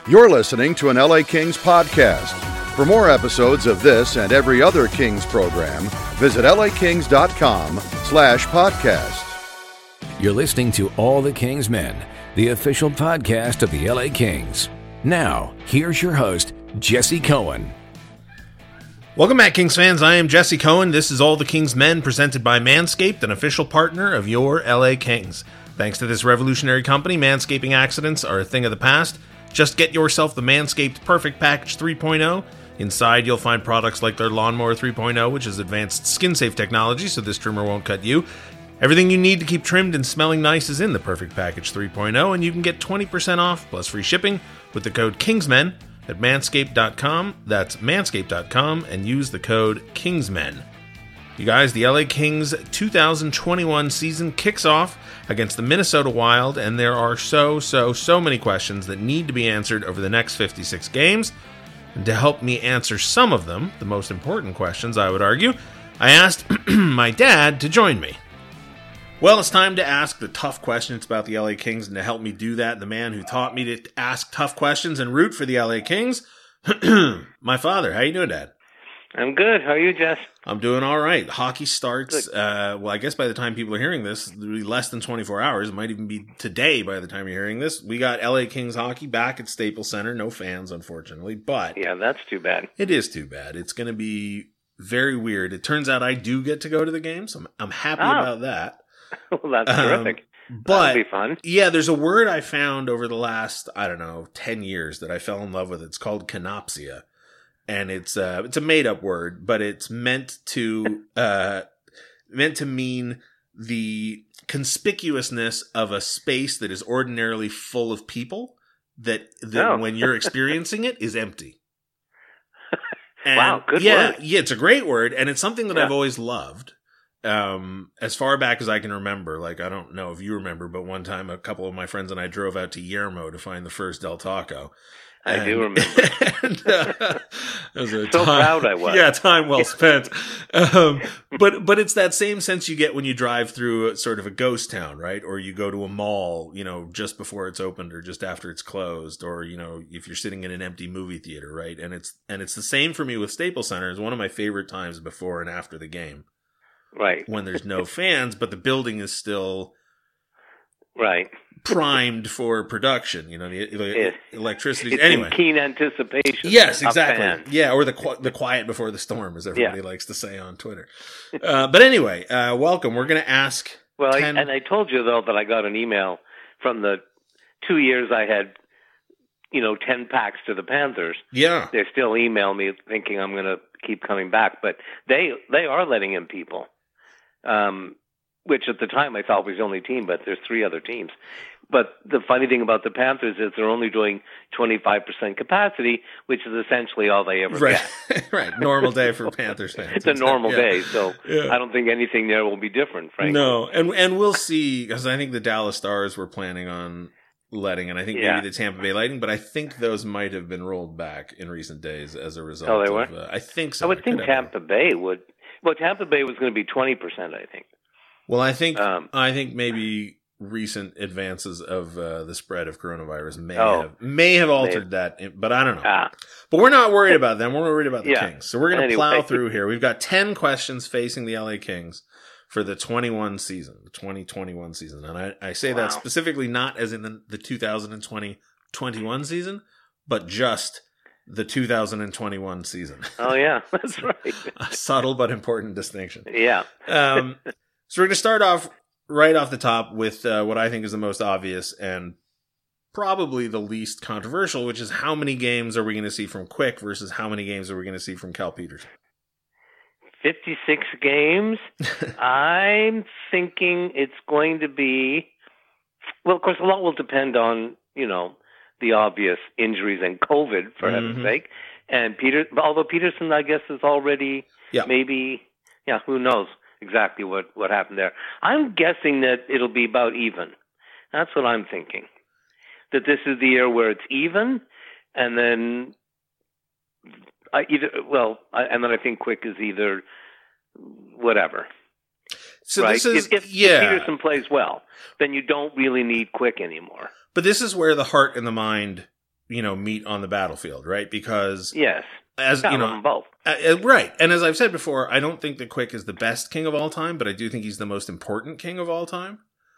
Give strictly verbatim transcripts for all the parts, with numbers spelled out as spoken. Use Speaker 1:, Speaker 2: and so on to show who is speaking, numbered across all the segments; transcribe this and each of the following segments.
Speaker 1: You're listening to an L A Kings podcast. For more episodes of this and every other Kings program, visit lakings.com slash podcast.
Speaker 2: You're listening to All the Kings Men, the official podcast of the L A Kings. Now, here's your host, Jesse Cohen.
Speaker 3: Welcome back, Kings fans. I am Jesse Cohen. This is All the Kings Men, presented by Manscaped, an official partner of your L A Kings. Thanks to this revolutionary company, manscaping accidents are a thing of the past. Just get yourself the Manscaped Perfect Package three point oh. Inside, you'll find products like their Lawnmower three point oh, which is advanced skin-safe technology, so this trimmer won't cut you. Everything you need to keep trimmed and smelling nice is in the Perfect Package three point oh, and you can get twenty percent off plus free shipping with the code KINGSMEN at manscaped dot com. That's manscaped dot com, and use the code KINGSMEN. You guys, the L A Kings two thousand twenty-one season kicks off against the Minnesota Wild, and there are so, so, so many questions that need to be answered over the next fifty-six games. And to help me answer some of them, the most important questions, I would argue, I asked my dad to join me. Well, it's time to ask the tough questions about the L A Kings, and to help me do that, the man who taught me to ask tough questions and root for the L A Kings, my father. How you doing, Dad?
Speaker 4: I'm good. How are you, Jess?
Speaker 3: I'm doing all right. Hockey starts, uh, well, I guess by the time people are hearing this, it'll be less than twenty-four hours. It might even be today by the time you're hearing this. We got L A Kings hockey back at Staples Center. No fans, unfortunately, but...
Speaker 4: Yeah, that's too bad.
Speaker 3: It is too bad. It's going to be very weird. It turns out I do get to go to the games. I'm, I'm happy
Speaker 4: oh.
Speaker 3: about that.
Speaker 4: Well, that's
Speaker 3: um,
Speaker 4: terrific.
Speaker 3: But,
Speaker 4: that'll be fun.
Speaker 3: Yeah, there's a word I found over the last, I don't know, ten years that I fell in love with. It's called canopsia. And it's uh, it's a made up word, but it's meant to uh, meant to mean the conspicuousness of a space that is ordinarily full of people that, that
Speaker 4: oh.
Speaker 3: when you're experiencing it is empty. And
Speaker 4: wow, good
Speaker 3: yeah,
Speaker 4: word.
Speaker 3: Yeah, it's a great word, and it's something that
Speaker 4: yeah.
Speaker 3: I've always loved. Um, as far back as I can remember, like, I don't know if you remember, but one time a couple of my friends and I drove out to Yermo to find the first Del Taco.
Speaker 4: I
Speaker 3: And,
Speaker 4: do remember.
Speaker 3: and, uh, it was a
Speaker 4: so
Speaker 3: time,
Speaker 4: proud I was.
Speaker 3: Yeah, time well spent. um, but but it's that same sense you get when you drive through a, sort of a ghost town, right? Or you go to a mall, you know, just before it's opened or just after it's closed, or you know, if you're sitting in an empty movie theater, right? And it's and it's the same for me with Staples Center. It's one of my favorite times before and after the game,
Speaker 4: right?
Speaker 3: When there's no fans, but the building is still
Speaker 4: right.
Speaker 3: primed for production, you know, the, the
Speaker 4: it,
Speaker 3: electricity.
Speaker 4: It's
Speaker 3: anyway,
Speaker 4: in keen anticipation.
Speaker 3: Yes, exactly. Yeah, or the the quiet before the storm, as everybody yeah. likes to say on Twitter. Uh, but anyway, uh, welcome. We're going to ask.
Speaker 4: Well,
Speaker 3: ten...
Speaker 4: I, and I told you though that I got an email from the two years I had, you know, ten packs to the Panthers.
Speaker 3: Yeah,
Speaker 4: they still email me thinking I'm going to keep coming back, but they they are letting in people. Um. Which at the time I thought was the only team, but there's three other teams. But the funny thing about the Panthers is they're only doing twenty-five percent capacity, which is essentially all they ever
Speaker 3: right.
Speaker 4: get.
Speaker 3: Right, normal day for Panthers fans.
Speaker 4: It's a normal
Speaker 3: yeah.
Speaker 4: day, so
Speaker 3: yeah.
Speaker 4: I don't think anything there will be different, frankly.
Speaker 3: No, and and we'll see, because I think the Dallas Stars were planning on letting, and I think
Speaker 4: yeah.
Speaker 3: maybe the Tampa Bay Lightning, but I think those might have been rolled back in recent days as a result.
Speaker 4: Oh, they
Speaker 3: of,
Speaker 4: were?
Speaker 3: Uh, I think so.
Speaker 4: I would
Speaker 3: I
Speaker 4: think Tampa Bay would. Well, Tampa Bay was going to be twenty percent, I think.
Speaker 3: Well, I think
Speaker 4: um,
Speaker 3: I think maybe recent advances of uh, the spread of coronavirus may
Speaker 4: oh,
Speaker 3: have may have altered
Speaker 4: maybe.
Speaker 3: that, but I don't know.
Speaker 4: Ah.
Speaker 3: But we're not worried about them. We're worried about the
Speaker 4: yeah.
Speaker 3: Kings. So we're going to
Speaker 4: anyway.
Speaker 3: plow through here. We've got ten questions facing the L A Kings for the twenty-one season, the twenty twenty-one season. And I, I say
Speaker 4: wow.
Speaker 3: that specifically not as in the, the two thousand twenty twenty-one season, but just the two thousand twenty-one season.
Speaker 4: Oh, yeah, that's right.
Speaker 3: A subtle but important distinction.
Speaker 4: Yeah.
Speaker 3: um, so we're going to start off right off the top with uh, what I think is the most obvious and probably the least controversial, which is how many games are we going to see from Quick versus how many games are we going to see from Cal Petersen?
Speaker 4: fifty-six games. I'm thinking it's going to be, well, of course, a lot will depend on, you know, the obvious injuries and COVID, for
Speaker 3: mm-hmm.
Speaker 4: heaven's sake. And Peter, although Petersen, I guess, is already
Speaker 3: yeah.
Speaker 4: maybe, yeah, who knows exactly what, what happened there. I'm guessing that it'll be about even. That's what I'm thinking. That this is the year where it's even, and then I either, well, I, and then I think Quick is either whatever.
Speaker 3: So
Speaker 4: right?
Speaker 3: this is,
Speaker 4: if, if,
Speaker 3: yeah.
Speaker 4: if Petersen plays well, then you don't really need Quick anymore.
Speaker 3: But this is where the heart and the mind you know, meet on the battlefield, right? Because
Speaker 4: yes,
Speaker 3: as
Speaker 4: yeah,
Speaker 3: you
Speaker 4: I love
Speaker 3: know,
Speaker 4: them both.
Speaker 3: Uh, right. And as I've said before, I don't think that Quick is the best king of all time, but I do think he's the most important king of all time.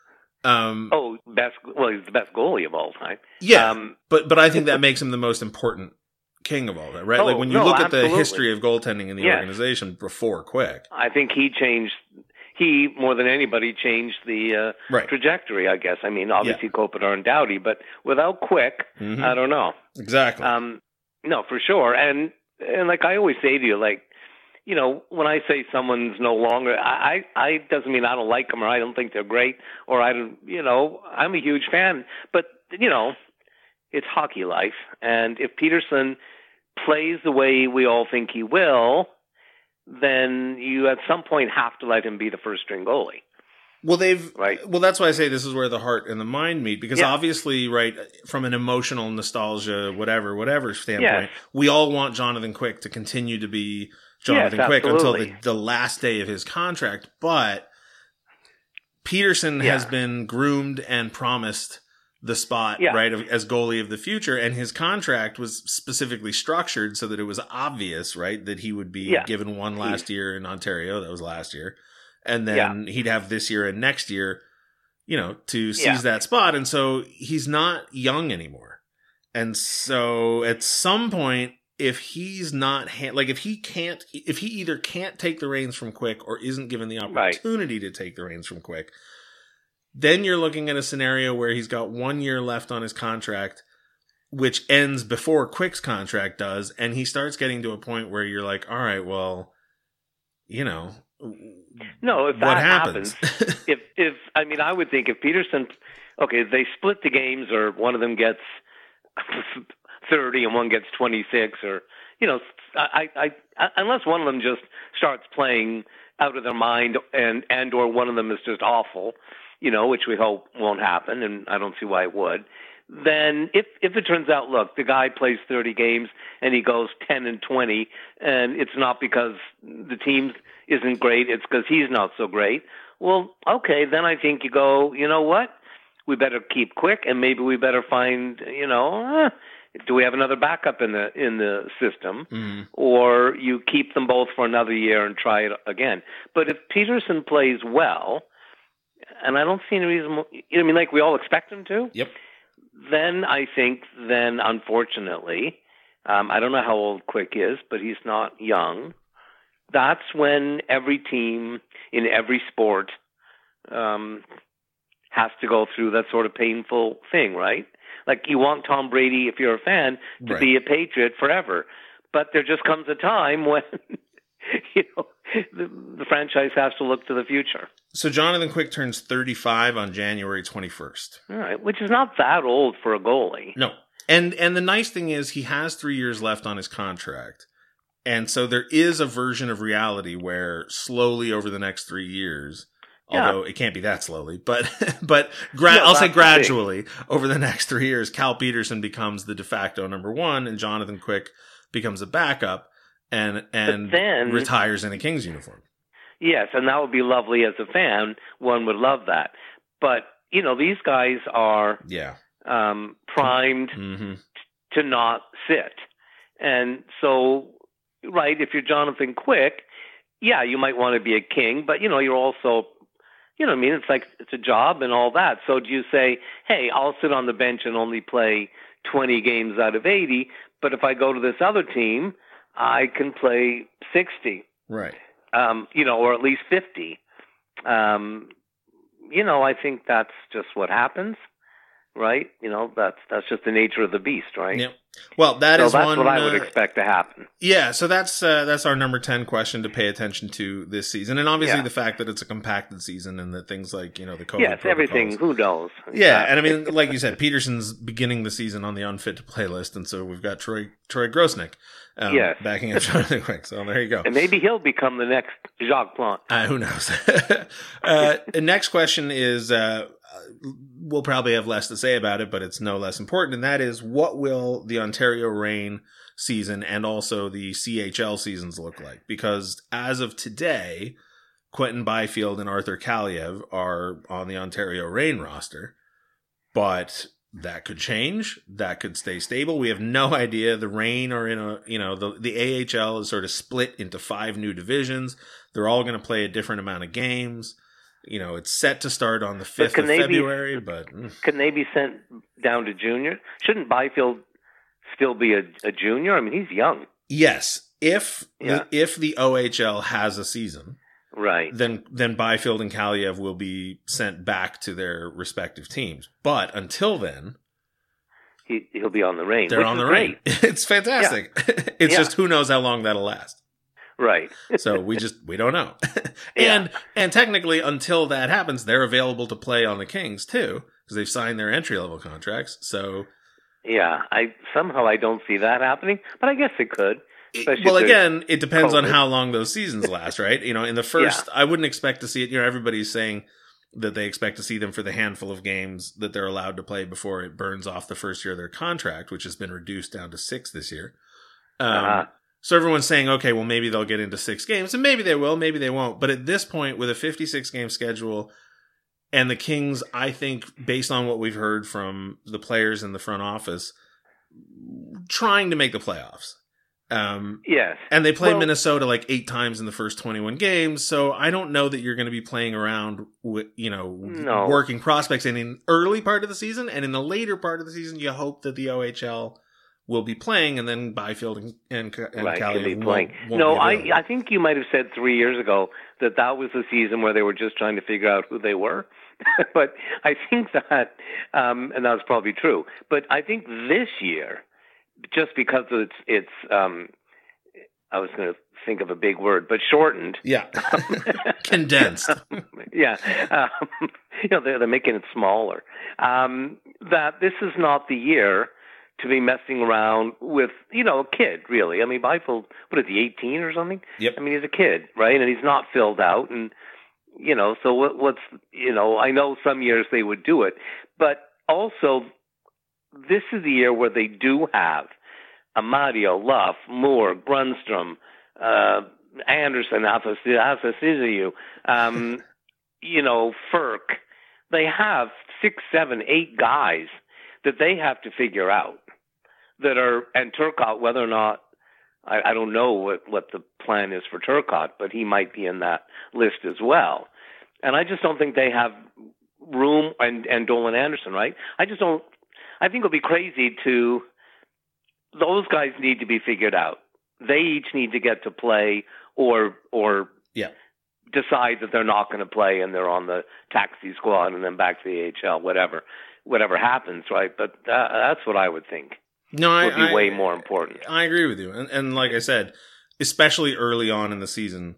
Speaker 3: Um,
Speaker 4: oh, best. Well, he's the best goalie of all time.
Speaker 3: Yeah,
Speaker 4: um,
Speaker 3: but but I think that makes him the most important king of all time, right?
Speaker 4: Oh,
Speaker 3: like when you
Speaker 4: no,
Speaker 3: look
Speaker 4: absolutely.
Speaker 3: at the history of goaltending in the
Speaker 4: Yes.
Speaker 3: organization before Quick.
Speaker 4: I think he changed. He more than anybody changed the uh,
Speaker 3: Right.
Speaker 4: trajectory. I guess. I mean, obviously
Speaker 3: Yeah.
Speaker 4: Kopitar and Doughty, but without Quick,
Speaker 3: Mhm.
Speaker 4: I don't know.
Speaker 3: Exactly.
Speaker 4: Um, no, for sure. And and like I always say to you, like, you know, when I say someone's no longer, I, I, I doesn't mean I don't like them or I don't think they're great or I don't, you know, I'm a huge fan. But you know, it's hockey life, and if Peterson plays the way we all think he will, then you at some point have to let him be the first string goalie.
Speaker 3: Well, they've
Speaker 4: Right.
Speaker 3: Well, that's why I say this is where the heart and the mind meet, because
Speaker 4: Yeah.
Speaker 3: obviously, right, from an emotional nostalgia, whatever, whatever standpoint,
Speaker 4: Yes.
Speaker 3: we all want Jonathan Quick to continue to be Jonathan
Speaker 4: Yes,
Speaker 3: Quick until the,
Speaker 4: absolutely.
Speaker 3: the last day of his contract. But Peterson
Speaker 4: Yeah.
Speaker 3: has been groomed and promised the spot,
Speaker 4: Yeah.
Speaker 3: right, of, as goalie of the future, and his contract was specifically structured so that it was obvious, right, that he would be
Speaker 4: Yeah.
Speaker 3: given one last year in Ontario. That was last year. And then he'd have this year and next year, you know, to seize
Speaker 4: Yeah.
Speaker 3: that spot. And so he's not young anymore. And so at some point, if he's not, ha- like if he can't, if he either can't take the reins from Quick or isn't given the
Speaker 4: Right.
Speaker 3: opportunity to take the reins from Quick, then you're looking at a scenario where he's got one year left on his contract, which ends before Quick's contract does. And he starts getting to a point where you're like, all right, well, you know,
Speaker 4: No, if
Speaker 3: what
Speaker 4: that
Speaker 3: happens?
Speaker 4: happens, if if I mean, I would think if Peterson, okay, they split the games, or one of them gets thirty and one gets twenty-six, or you know, I, I, I unless one of them just starts playing out of their mind, and and or one of them is just awful, you know, which we hope won't happen, and I don't see why it would. Then if if it turns out, look, the guy plays thirty games and he goes ten and twenty, and it's not because the team isn't great, it's because he's not so great. Well, okay, then I think you go, you know what? We better keep Quick, and maybe we better find, you know, eh, do we have another backup in the in the system,
Speaker 3: Mhm.
Speaker 4: or you keep them both for another year and try it again. But if Peterson plays well, and I don't see any reason, I mean, like we all expect him to.
Speaker 3: Yep.
Speaker 4: Then I think, then unfortunately, um, I don't know how old Quick is, but he's not young. That's when every team in every sport um, has to go through that sort of painful thing, right? Like you want Tom Brady, if you're a fan, to
Speaker 3: Right.
Speaker 4: be a Patriot forever. But there just comes a time when, you know, the, the franchise has to look to the future.
Speaker 3: So Jonathan Quick turns thirty-five on January twenty-first.
Speaker 4: All right, which is not that old for a goalie.
Speaker 3: No. And and the nice thing is he has three years left on his contract. And so there is a version of reality where slowly over the next three years,
Speaker 4: Yeah.
Speaker 3: although it can't be that slowly, but but gra-
Speaker 4: No,
Speaker 3: I'll say
Speaker 4: that's the
Speaker 3: gradually over the next three years, Cal Peterson becomes the de facto number one, and Jonathan Quick becomes a backup and and
Speaker 4: then-
Speaker 3: retires in a Kings uniform.
Speaker 4: Yes, and that would be lovely as a fan. One would love that. But, you know, these guys are
Speaker 3: Yeah.
Speaker 4: um, primed
Speaker 3: Mm-hmm.
Speaker 4: to not sit. And so, right, if you're Jonathan Quick, yeah, you might want to be a king, but, you know, you're also, you know what I mean? It's like it's a job and all that. So do you say, hey, I'll sit on the bench and only play twenty games out of eighty, but if I go to this other team, I can play sixty.
Speaker 3: Right.
Speaker 4: Um, you know, or at least fifty. Um, you know, I think that's just what happens, right? You know, that's that's just the nature of the beast, right?
Speaker 3: Yep. Well, that
Speaker 4: so
Speaker 3: is
Speaker 4: that's
Speaker 3: one.
Speaker 4: what I would
Speaker 3: uh,
Speaker 4: expect to happen.
Speaker 3: Yeah, so that's uh, that's our number ten question to pay attention to this season, and obviously
Speaker 4: Yeah.
Speaker 3: the fact that it's a compacted season and that things like you know the COVID
Speaker 4: Yes, everything.
Speaker 3: protocols-
Speaker 4: Who knows?
Speaker 3: Yeah, and I mean, like you said, Peterson's beginning the season on the unfit to play list, and so we've got Troy Troy Grosnick um,
Speaker 4: Yes.
Speaker 3: backing up Jonathan Quick. So there you go.
Speaker 4: And maybe he'll become the next Jacques Plante.
Speaker 3: Uh, who knows? uh, the next question is, uh, we'll probably have less to say about it, but it's no less important. And that is, what will the Ontario Reign season and also the C H L seasons look like? Because as of today, Quentin Byfield and Arthur Kaliev are on the Ontario Reign roster. But that could change. That could stay stable. We have no idea. The Reign are in a, you know, the, the A H L is sort of split into five new divisions. They're all going to play a different amount of games. You know, it's set to start on the fifth of February, be, but... Mm.
Speaker 4: Can they be sent down to junior? Shouldn't Byfield still be a, a junior? I mean, he's young.
Speaker 3: Yes. If,
Speaker 4: yeah.
Speaker 3: the, if the O H L has a season,
Speaker 4: right,
Speaker 3: then then Byfield and Kaliev will be sent back to their respective teams. But until then...
Speaker 4: He, he'll be on the Reign.
Speaker 3: They're on the Reign. It's fantastic. Yeah. It's yeah. just who knows how long that'll last.
Speaker 4: Right.
Speaker 3: So we just, we don't know. and, yeah. and technically until that happens, they're available to play on the Kings too, because they've signed their entry level contracts. So.
Speaker 4: Yeah. I, somehow I don't see that happening, but I guess it could.
Speaker 3: Well, again, it depends COVID. on how long those seasons last, right? You know, in the first, yeah. I wouldn't expect to see it. You know, everybody's saying that they expect to see them for the handful of games that they're allowed to play before it burns off the first year of their contract, which has been reduced down to six this year. Um, uh-huh. So everyone's saying, okay, well, maybe they'll get into six games, and maybe they will, maybe they won't. But at this point, with a fifty-six game schedule, and the Kings, I think, based on what we've heard from the players in the front office, trying to make the playoffs. Um,
Speaker 4: yes.
Speaker 3: And they play
Speaker 4: well,
Speaker 3: Minnesota like eight times in the first twenty-one games, so I don't know that you're going to be playing around with, you know,
Speaker 4: no.
Speaker 3: working prospects in the early part of the season, and in the later part of the season, you hope that the O H L will be playing, and then Byfield and, and, and
Speaker 4: right,
Speaker 3: Kaliev
Speaker 4: be
Speaker 3: won't,
Speaker 4: playing.
Speaker 3: won't
Speaker 4: no,
Speaker 3: be
Speaker 4: I I think you might have said three years ago that that was the season where they were just trying to figure out who they were. But I think that, um, and that's probably true. But I think this year, just because it's it's, um, I was going to think of a big word, but shortened.
Speaker 3: Yeah, condensed.
Speaker 4: yeah, um, you know they're, they're making it smaller. Um, that this is not the year to be messing around with, you know, a kid, really. I mean, Byfield, what is he, eighteen or something?
Speaker 3: Yep.
Speaker 4: I mean, he's a kid, right? And he's not filled out. And, you know, so what, what's, you know, I know some years they would do it. But also, this is the year where they do have Amadio, Luff, Moore, Grunstrom, uh, Anderson, Afasiziu, um, you know, Ferk. They have six, seven, eight guys that they have to figure out. That are, and Turcotte, whether or not, I, I don't know what, what the plan is for Turcotte, but he might be in that list as well. And I just don't think they have room, and, and Dolan Anderson, right? I just don't, I think it would be crazy to, those guys need to be figured out. They each need to get to play or, or
Speaker 3: yeah.
Speaker 4: decide that they're not going to play and they're on the taxi squad and then back to the A H L, whatever, whatever happens, right? But that, that's what I would think.
Speaker 3: No, I,
Speaker 4: would be
Speaker 3: I,
Speaker 4: way more important.
Speaker 3: I agree with you. And, and like I said, especially early on in the season,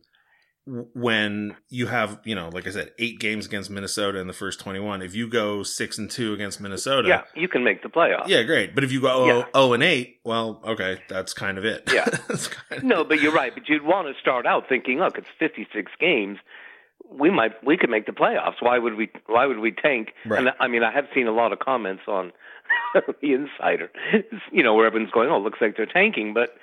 Speaker 3: when you have, you know, like I said, eight games against Minnesota in the first twenty-one, if you go six and two against Minnesota.
Speaker 4: Yeah, you can make the playoffs.
Speaker 3: Yeah, great. But if you go
Speaker 4: yeah.
Speaker 3: oh and eight, well, okay, that's kind of it.
Speaker 4: Yeah.
Speaker 3: kind of
Speaker 4: no, but you're right. But you'd want to start out thinking, look, it's fifty-six games. We might, we could make the playoffs. Why would we, why would we tank?
Speaker 3: Right.
Speaker 4: And I mean, I have seen a lot of comments on the Insider, you know, where everyone's going, oh, it looks like they're tanking, but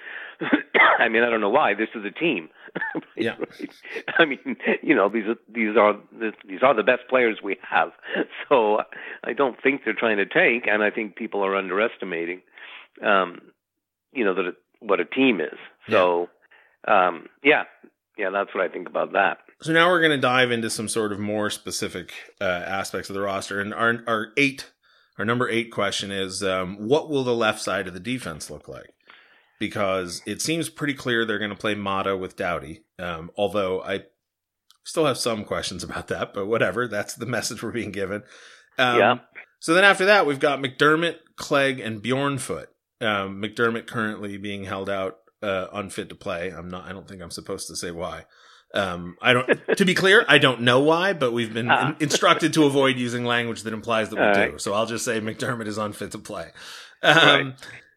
Speaker 4: I mean, I don't know why. This is a team.
Speaker 3: Yeah.
Speaker 4: I mean, you know, these are, these are, the, these are the best players we have. So I don't think they're trying to tank. And I think people are underestimating, um, you know, that it, what a team is. So, yeah. um, yeah, yeah, that's what I think about that.
Speaker 3: So now we're going to dive into some sort of more specific uh, aspects of the roster. And our our eight, our number eight question is, um, what will the left side of the defense look like? Because it seems pretty clear they're going to play Mata with Doughty. Um, although I still have some questions about that, but whatever. That's the message we're being given. Um,
Speaker 4: yeah.
Speaker 3: So then after that, we've got McDermott, Clegg, and Bjornfoot. Um, McDermott currently being held out, uh, unfit to play. I'm not. I don't think I'm supposed to say why. Um, I don't, to be clear, I don't know why, but we've been
Speaker 4: uh.
Speaker 3: in, instructed to avoid using language that implies that we
Speaker 4: All
Speaker 3: do.
Speaker 4: right.
Speaker 3: So I'll just say McDermott is unfit to play. Um,
Speaker 4: right.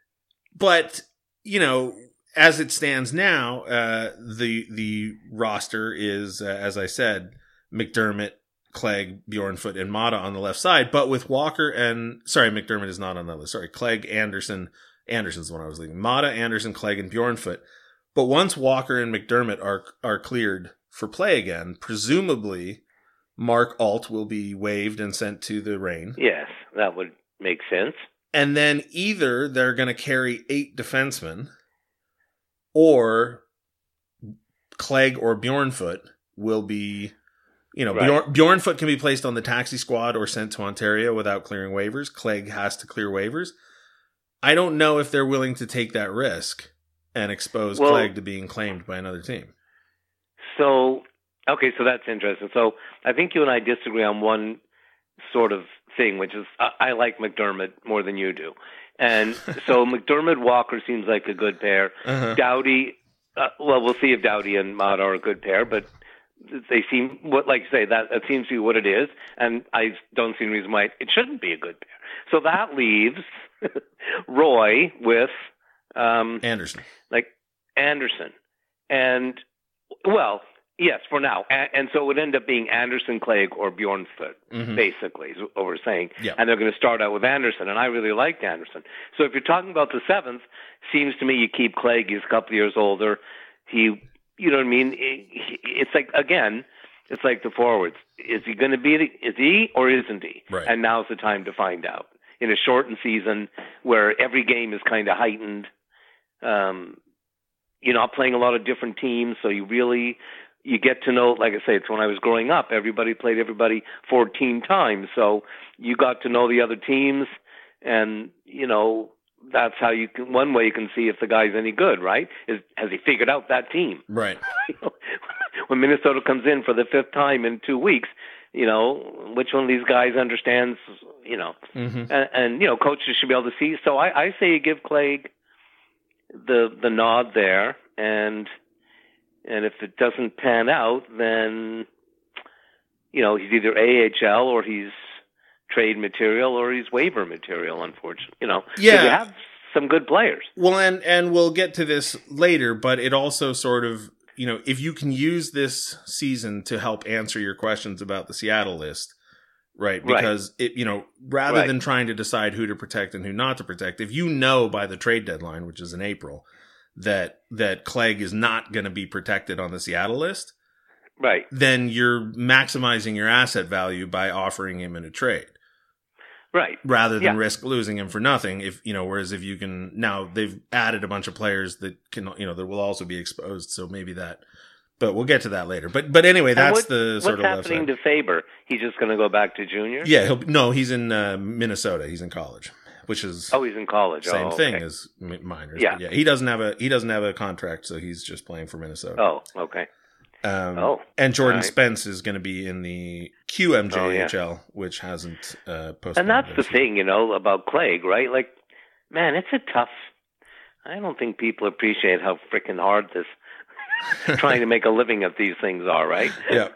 Speaker 3: But, you know, as it stands now, uh, the, the roster is, uh, as I said, McDermott, Clegg, Bjornfoot, and Mata on the left side, but with Walker and, sorry, McDermott is not on that list. Sorry, Clegg, Anderson, Anderson's the one I was leaving. Mata, Anderson, Clegg, and Bjornfoot. But once Walker and McDermott are are cleared for play again, presumably Mark Alt will be waived and sent to the Reign.
Speaker 4: Yes, that would Makes sense.
Speaker 3: And then either they're going to carry eight defensemen, or Clegg or Bjornfoot will be, you know,
Speaker 4: Right.
Speaker 3: Bjorn, Bjornfoot can be placed on the taxi squad or sent to Ontario without clearing waivers. Clegg has to clear waivers. I don't know if they're willing to take that risk and expose
Speaker 4: Well,
Speaker 3: Clegg to being claimed by another team.
Speaker 4: So, okay, so that's interesting. So I think you and I disagree on one sort of thing, which is I, I like McDermott more than you do. And so McDermott Walker seems like a good pair.
Speaker 3: Uh-huh.
Speaker 4: Doughty, uh, well, we'll see if Doughty and Mott are a good pair, but they seem, what like you say, that, that seems to be what it is. And I don't see any reason why it shouldn't be a good pair. So that leaves Roy with um,
Speaker 3: Anderson.
Speaker 4: like Anderson. And, well, yes, for now. And, and so it would end up being Anderson, Clegg, or Bjornfoot,
Speaker 3: Mhm.
Speaker 4: basically, is what we're saying.
Speaker 3: Yeah.
Speaker 4: And they're going to start out with Anderson, and I really liked Anderson. So if you're talking about the seventh, seems to me you keep Clegg. He's a couple of years older. He, you know what I mean? He- It's like, again, it's like the forwards. Is he going to be, is he or isn't he?
Speaker 3: Right.
Speaker 4: And now's the time to find out. In a shortened season where every game is kind of heightened, um, you're not playing a lot of different teams, so you really, you get to know, like I say, it's when I was growing up, everybody played everybody fourteen times, so you got to know the other teams, and, you know, that's how you can, one way you can see if the guy's any good, right? Is, has he figured out that team?
Speaker 3: Right.
Speaker 4: When Minnesota comes in for the fifth time in two weeks, you know, which one of these guys understands, you know,
Speaker 3: Mhm.
Speaker 4: and, and, you know, coaches should be able to see. So I, I say you give Clegg the the nod there, and and if it doesn't pan out, then, you know, he's either A H L or he's trade material or he's waiver material, unfortunately. You know, 'cause
Speaker 3: Yeah.
Speaker 4: you have some good players.
Speaker 3: Well, and, and we'll get to this later, but it also sort of, you know, if you can use this season to help answer your questions about the Seattle list, right?
Speaker 4: Right.
Speaker 3: Because it, you know, rather
Speaker 4: Right.
Speaker 3: than trying to decide who to protect and who not to protect, if you know by the trade deadline, which is in April, that, that Clegg is not going to be protected on the Seattle list,
Speaker 4: Right.
Speaker 3: then you're maximizing your asset value by offering him in a trade,
Speaker 4: Right.
Speaker 3: rather than
Speaker 4: Yeah.
Speaker 3: risk losing him for nothing. If, you know, whereas if you can, now they've added a bunch of players that can, you know, that will also be exposed. So maybe that, but we'll get to that later. But, but anyway,
Speaker 4: And
Speaker 3: that's
Speaker 4: what-
Speaker 3: the sort
Speaker 4: what's
Speaker 3: of left
Speaker 4: happening
Speaker 3: side.
Speaker 4: to Faber? He's just going to go back to junior?
Speaker 3: Yeah. He'll, no, he's in uh, Minnesota. He's in college, which is
Speaker 4: Oh, he's in college.
Speaker 3: same
Speaker 4: oh, okay.
Speaker 3: thing as mi- minors.
Speaker 4: Yeah.
Speaker 3: But yeah. He doesn't have a, he doesn't have a contract. So he's just playing for Minnesota.
Speaker 4: Oh, okay.
Speaker 3: Um,
Speaker 4: Oh,
Speaker 3: and Jordan
Speaker 4: all right.
Speaker 3: Spence is going to be in the Q M J H L,
Speaker 4: Oh, yeah.
Speaker 3: which hasn't uh, posted.
Speaker 4: And that's the thing, you know, about Clegg, right? Like, man, it's a tough. I don't think people appreciate how freaking hard this trying to make a living at these things are, right?
Speaker 3: Yeah.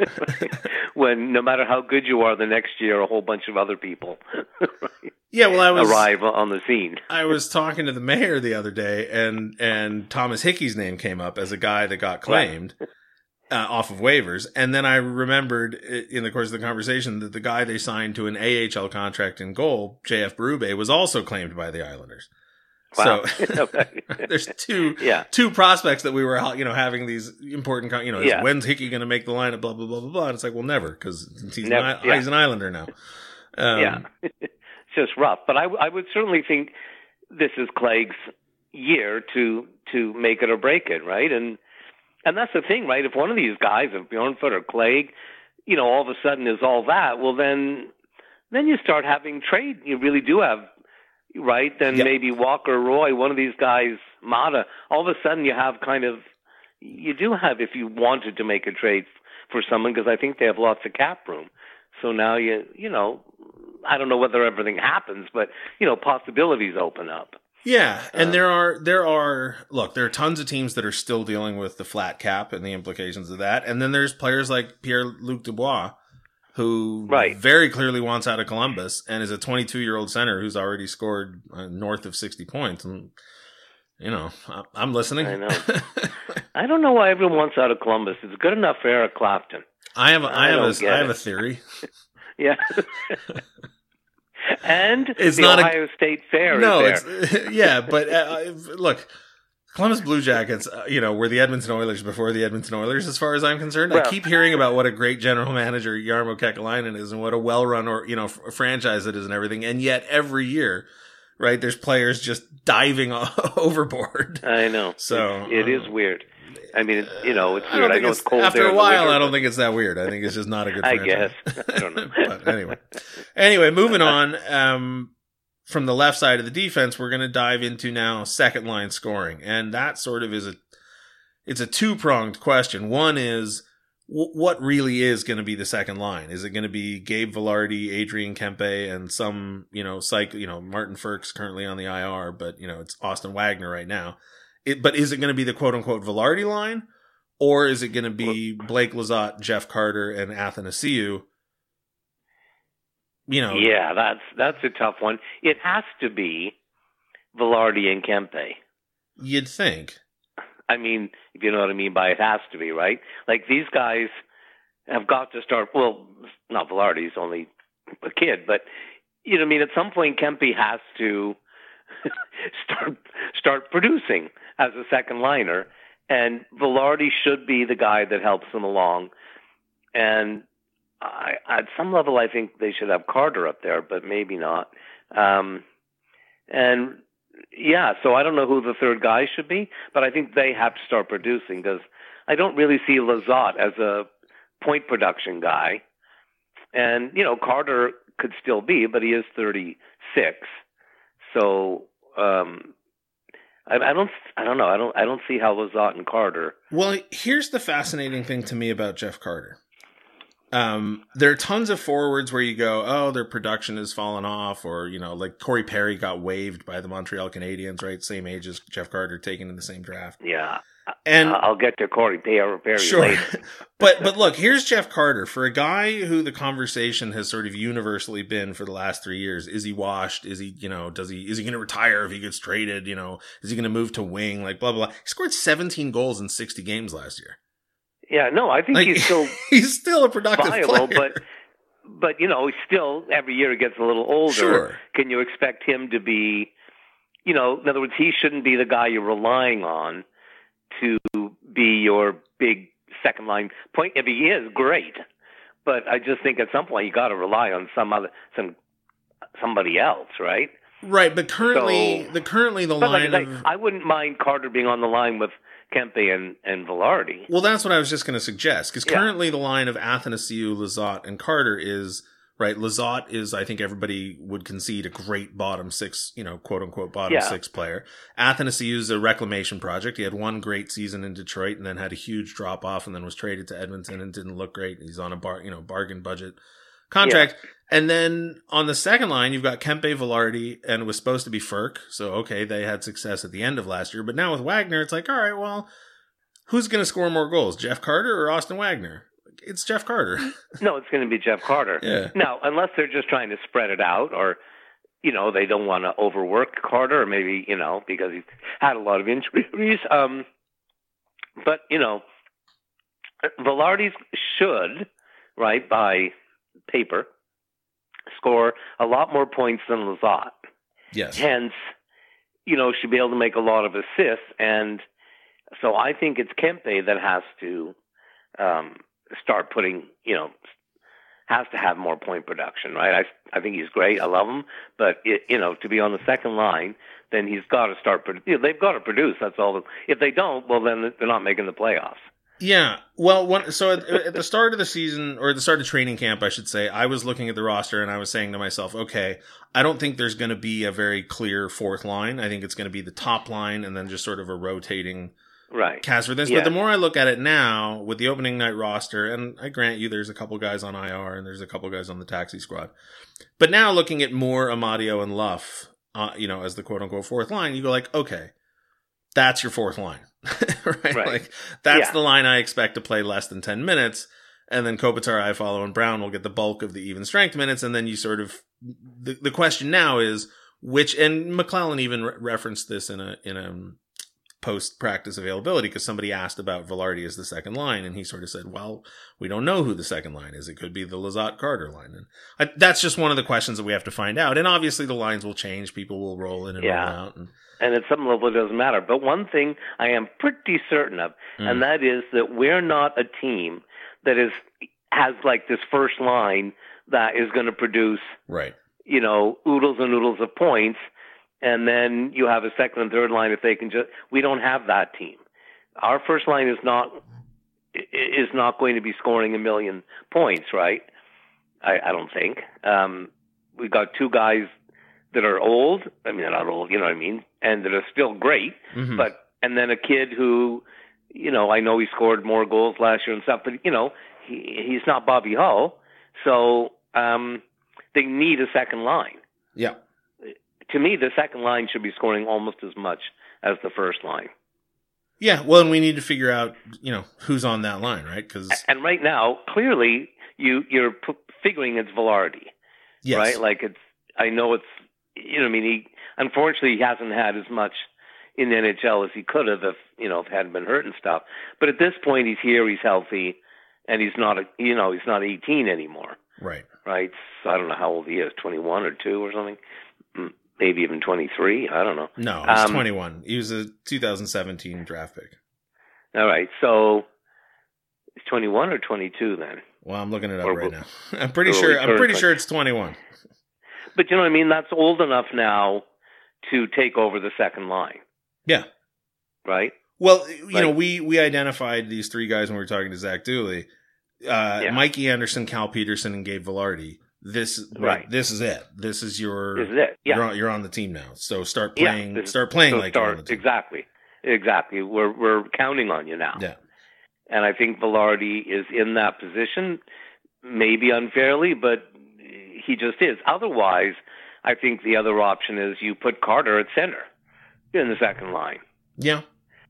Speaker 4: When no matter how good you are, the next year a whole bunch of other people right,
Speaker 3: Yeah, well, I was
Speaker 4: arrive on the scene.
Speaker 3: I was talking to the mayor the other day, and and Thomas Hickey's name came up as a guy that got claimed uh, off of waivers, and then I remembered i- in the course of the conversation that the guy they signed to an A H L contract in goal, J F Berube, was also claimed by the Islanders.
Speaker 4: Wow.
Speaker 3: So there's two
Speaker 4: Yeah.
Speaker 3: two prospects that we were you know having these important con- you know is
Speaker 4: Yeah.
Speaker 3: when's Hickey going to make the lineup, blah blah blah blah blah. And it's like, well, never, because he's
Speaker 4: Never,
Speaker 3: an, I-
Speaker 4: yeah.
Speaker 3: he's an Islander now. Um,
Speaker 4: Yeah, it's just rough. But I, w- I would certainly think this is Clegg's year to to make it or break it, right? And and that's the thing, right? If one of these guys, if Bjornfoot or Clegg, you know, all of a sudden is all that, well, then then you start having trade. You really do have, right? Then
Speaker 3: Yeah.
Speaker 4: maybe Walker, Roy, one of these guys, Mata. All of a sudden you have kind of, you do have, if you wanted to make a trade for someone, because I think they have lots of cap room. So now you, you know, I don't know whether everything happens, but, you know, possibilities open up.
Speaker 3: Yeah, and
Speaker 4: Um,
Speaker 3: there are there are look, there are tons of teams that are still dealing with the flat cap and the implications of that, and then there's players like Pierre-Luc Dubois, who
Speaker 4: Right.
Speaker 3: very clearly wants out of Columbus and is a twenty-two-year-old center who's already scored uh, north of sixty points, and you know, I- I'm listening.
Speaker 4: I know. I don't know why everyone wants out of Columbus. It's good enough for Eric Clapton.
Speaker 3: I have a, I
Speaker 4: I
Speaker 3: have
Speaker 4: don't
Speaker 3: a
Speaker 4: get
Speaker 3: I have
Speaker 4: it.
Speaker 3: a theory.
Speaker 4: Yeah. And
Speaker 3: It's
Speaker 4: the
Speaker 3: not a-
Speaker 4: Ohio State Fair
Speaker 3: No,
Speaker 4: is there.
Speaker 3: it's yeah, but uh, look, Columbus Blue Jackets, uh, you know, were the Edmonton Oilers before the Edmonton Oilers, as far as I'm concerned.
Speaker 4: Well,
Speaker 3: I keep hearing about what a great general manager Jarmo Kekalainen is and what a well-run or, you know, f- franchise it is and everything. And yet every year, right, there's players just diving overboard.
Speaker 4: I know.
Speaker 3: So
Speaker 4: it, it
Speaker 3: um,
Speaker 4: is weird. I mean, it, you know, it's
Speaker 3: I
Speaker 4: weird.
Speaker 3: don't
Speaker 4: I
Speaker 3: think
Speaker 4: know
Speaker 3: it's,
Speaker 4: it's cold
Speaker 3: after
Speaker 4: there
Speaker 3: a
Speaker 4: in the
Speaker 3: while,
Speaker 4: winter,
Speaker 3: I don't
Speaker 4: but-
Speaker 3: think it's that weird. I think it's just not a good
Speaker 4: I
Speaker 3: franchise.
Speaker 4: guess. I don't know.
Speaker 3: But anyway. Anyway, moving on. Um, from the left side of the defense, we're going to dive into now second line scoring. And that sort of is a, it's a two-pronged question. One is, w- what really is going to be the second line? Is it going to be Gabe Vilardi, Adrian Kempe, and some, you know, psych, you know, Martin Ferk's currently on the I R, but, you know, it's Austin Wagner right now. It, but is it going to be the quote-unquote Vilardi line? Or is it going to be Blake Lizotte, Jeff Carter, and Athanasiou? You know,
Speaker 4: Yeah, that's that's a tough one. It has to be Vilardi and Kempe.
Speaker 3: you'd think.
Speaker 4: I mean, if you know what I mean by it has to be, right? Like these guys have got to start. Well, not Vilardi, he's only a kid, but you know, what I mean, at some point Kempe has to start start producing as a second liner, and Vilardi should be the guy that helps them along. And I, at some level, I think they should have Carter up there, but maybe not. Um, and yeah, so I don't know who the third guy should be, but I think they have to start producing because I don't really see Lizotte as a point production guy. And, you know, Carter could still be, but he is thirty-six. So, um, I, I don't, I don't know. I don't, I don't see how Lizotte and Carter.
Speaker 3: Well, here's the fascinating thing to me about Jeff Carter. Um, there are tons of forwards where you go, oh, their production has fallen off, or, you know, like Corey Perry got waived by the Montreal Canadiens, right? Same age as Jeff Carter, taken in the same draft.
Speaker 4: Yeah.
Speaker 3: And
Speaker 4: I'll get to Corey Perry
Speaker 3: sure.
Speaker 4: later.
Speaker 3: but, but look, here's Jeff Carter. For a guy who the conversation has sort of universally been for the last three years, is he washed? Is he, you know, does he, is he going to retire if he gets traded? You know, is he going to move to wing? Like, blah, blah, blah. He scored seventeen goals in sixty games last year.
Speaker 4: Yeah, no, I think
Speaker 3: Like,
Speaker 4: he's still
Speaker 3: he's still a productive
Speaker 4: viable,
Speaker 3: player.
Speaker 4: but but you know, he's still every year he gets a little older.
Speaker 3: Sure.
Speaker 4: Can you expect him to be, you know, in other words, he shouldn't be the guy you're relying on to be your big second line point. If he is, great, but I just think at some point you got to rely on some other some somebody else, right?
Speaker 3: Right, but currently,
Speaker 4: So-
Speaker 3: the currently the
Speaker 4: But
Speaker 3: line
Speaker 4: like,
Speaker 3: of
Speaker 4: I wouldn't mind Carter being on the line with Kempe and and Vilardi.
Speaker 3: well, that's what I was just going to suggest because
Speaker 4: Yeah.
Speaker 3: currently the line of Athanasiou, Lizotte, and Carter is right. Lizotte is, I think, everybody would concede a great bottom six, you know, quote unquote bottom
Speaker 4: Yeah.
Speaker 3: six player. Athanasiou is a reclamation project. He had one great season in Detroit and then had a huge drop off and then was traded to Edmonton and didn't look great. He's on a bar, you know, bargain budget contract. And then on the second line, you've got Kempe, Vilardi, and it was supposed to be Ferk. So, okay, they had success at the end of last year. But now with Wagner, it's like, all right, well, who's going to score more goals, Jeff Carter or Austin Wagner? It's Jeff Carter.
Speaker 4: No, it's going to be Jeff Carter.
Speaker 3: Yeah.
Speaker 4: Now, unless they're just trying to spread it out or, you know, they don't want to overwork Carter or maybe, you know, because he's had a lot of injuries. Um, but, you know, Vilardi should, right, by paper, score a lot more points than Lizotte.
Speaker 3: Yes.
Speaker 4: Hence, you know, should be able to make a lot of assists. And so I think it's Kempe that has to um, start putting, you know, has to have more point production, right? I I think he's great. I love him. But, it, you know, to be on the second line, then he's got to start, produ- you know, they've got to produce. That's all. If they don't, well, then they're not making the playoffs.
Speaker 3: Yeah. Well, one, so at, at the start of the season, or at the start of training camp, I should say, I was looking at the roster and I was saying to myself, okay, I don't think there's going to be a very clear fourth line. I think it's going to be the top line and then just sort of a rotating
Speaker 4: Right.
Speaker 3: cast for this.
Speaker 4: Yeah.
Speaker 3: But the more I look at it now with the opening night roster, and I grant you there's a couple guys on I R and there's a couple guys on the taxi squad. But now looking at more Amadio and Luff, uh, you know, as the quote unquote fourth line, you go like, okay, that's your fourth line. right?
Speaker 4: Right.
Speaker 3: Like that's
Speaker 4: Yeah.
Speaker 3: the line I expect to play less than ten minutes. And then Kopitar, Iafallo, and Brown will get the bulk of the even strength minutes. And then you sort of, the, the question now is which, and McClellan even re- referenced this in a, in a, post-practice availability, because somebody asked about Velarde as the second line, and he sort of said, well, we don't know who the second line is. It could be the Lizotte-Carter line. And I, that's just one of the questions that we have to find out. And obviously the lines will change. People will roll in and
Speaker 4: yeah.
Speaker 3: roll out. And,
Speaker 4: and at some level it doesn't matter. But one thing I am pretty certain of, mm. and that is that we're not a team that is has like this first line that is going to produce,
Speaker 3: right.
Speaker 4: you know, oodles and oodles of points. And then you have a second and third line if they can just. We don't have that team. Our first line is not is not going to be scoring a million points, right? I, I don't think. Um, we've got two guys that are old. I mean, they're not old, you know what I mean, and that are still great. Mm-hmm. But and then a kid who, you know, I know he scored more goals last year and stuff, but you know, he he's not Bobby Hull, so um, they need a second line.
Speaker 3: Yeah.
Speaker 4: To me, the second line should be scoring almost as much as the first line.
Speaker 3: Yeah, well, and we need to figure out, you know, who's on that line, right? Cause...
Speaker 4: And right now, clearly, you, you're p- figuring it's Velarde,
Speaker 3: yes.
Speaker 4: right? Like, it's, I know it's, you know, I mean, he, unfortunately, he hasn't had as much in the N H L as he could have if, you know, if he hadn't been hurt and stuff. But at this point, he's here, he's healthy, and he's not, a, you know, he's not eighteen anymore.
Speaker 3: Right.
Speaker 4: Right? So I don't know how old he is, twenty-one or two or something. Mm. Maybe even twenty-three. I don't know.
Speaker 3: No, he's um, twenty-one. He was a two thousand seventeen draft pick.
Speaker 4: All right. So it's twenty-one or twenty-two then?
Speaker 3: Well, I'm looking it up or, right now. I'm pretty sure. I'm pretty sure it's twenty-one.
Speaker 4: But you know what I mean? That's old enough now to take over the second line.
Speaker 3: Yeah.
Speaker 4: Right.
Speaker 3: Well, you like, know, we we identified these three guys when we were talking to Zach Dooley. Uh, yeah. Mikey Anderson, Cal Peterson, and Gabe Velarde. This right. right. This is it. This is your.
Speaker 4: This is it. Yeah.
Speaker 3: You're on, you're on the team now. So start playing. Yeah, start playing so like start, you're on the team.
Speaker 4: Exactly. Exactly. We're we're counting on you now.
Speaker 3: Yeah.
Speaker 4: And I think Velarde is in that position, maybe unfairly, but he just is. Otherwise, I think the other option is you put Carter at center in the second line.
Speaker 3: Yeah.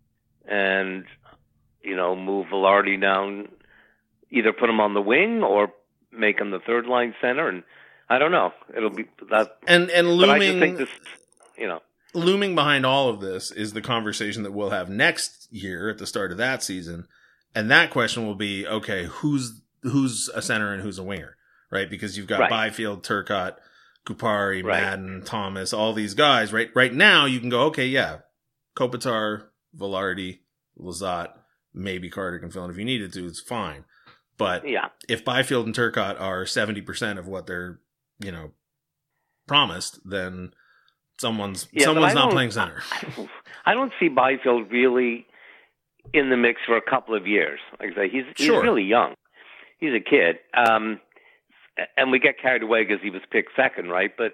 Speaker 4: And you know, move Velarde down. Either put him on the wing or make him the third line center, and I don't know. It'll be that.
Speaker 3: And and looming,
Speaker 4: I just think this, you know,
Speaker 3: looming behind all of this is the conversation that we'll have next year at the start of that season, and that question will be: okay, who's who's a center and who's a winger, right? Because you've got right. Byfield, Turcotte, Kupari, right. Madden, Thomas, all these guys. Right, right now you can go, okay, yeah, Kopitar, Velarde, Lizotte, maybe Carter can fill in if you needed to. It's fine. But
Speaker 4: yeah.
Speaker 3: if Byfield and Turcotte are seventy percent of what they're, you know, promised, then someone's yeah, someone's not playing center.
Speaker 4: I, I don't see Byfield really in the mix for a couple of years. Like I say, he's he's
Speaker 3: sure.
Speaker 4: really young. He's a kid, um, and we get carried away because he was picked second, right? But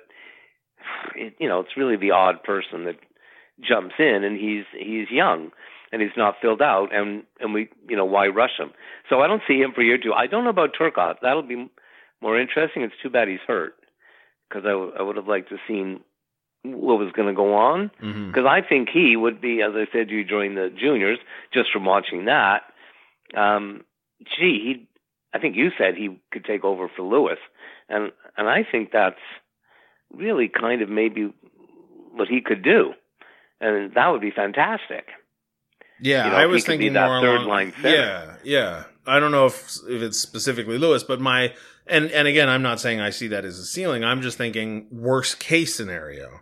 Speaker 4: it, you know, it's really the odd person that jumps in, and he's he's young. And he's not filled out, and, and we, you know, why rush him? So I don't see him for year two. I don't know about Turcotte. That'll be more interesting. It's too bad he's hurt, because I, w- I would have liked to seen what was going to go on. Because mm-hmm. I think he would be, as I said to you during the juniors, just from watching that, um, gee, he, I think you said he could take over for Lewis. And, and I think that's really kind of maybe what he could do. And that would be fantastic.
Speaker 3: Yeah,
Speaker 4: you know,
Speaker 3: I was thinking more
Speaker 4: third
Speaker 3: along.
Speaker 4: Line center.
Speaker 3: Yeah, yeah. I don't know if if it's specifically Lewis, but my and and again, I'm not saying I see that as a ceiling. I'm just thinking worst case scenario.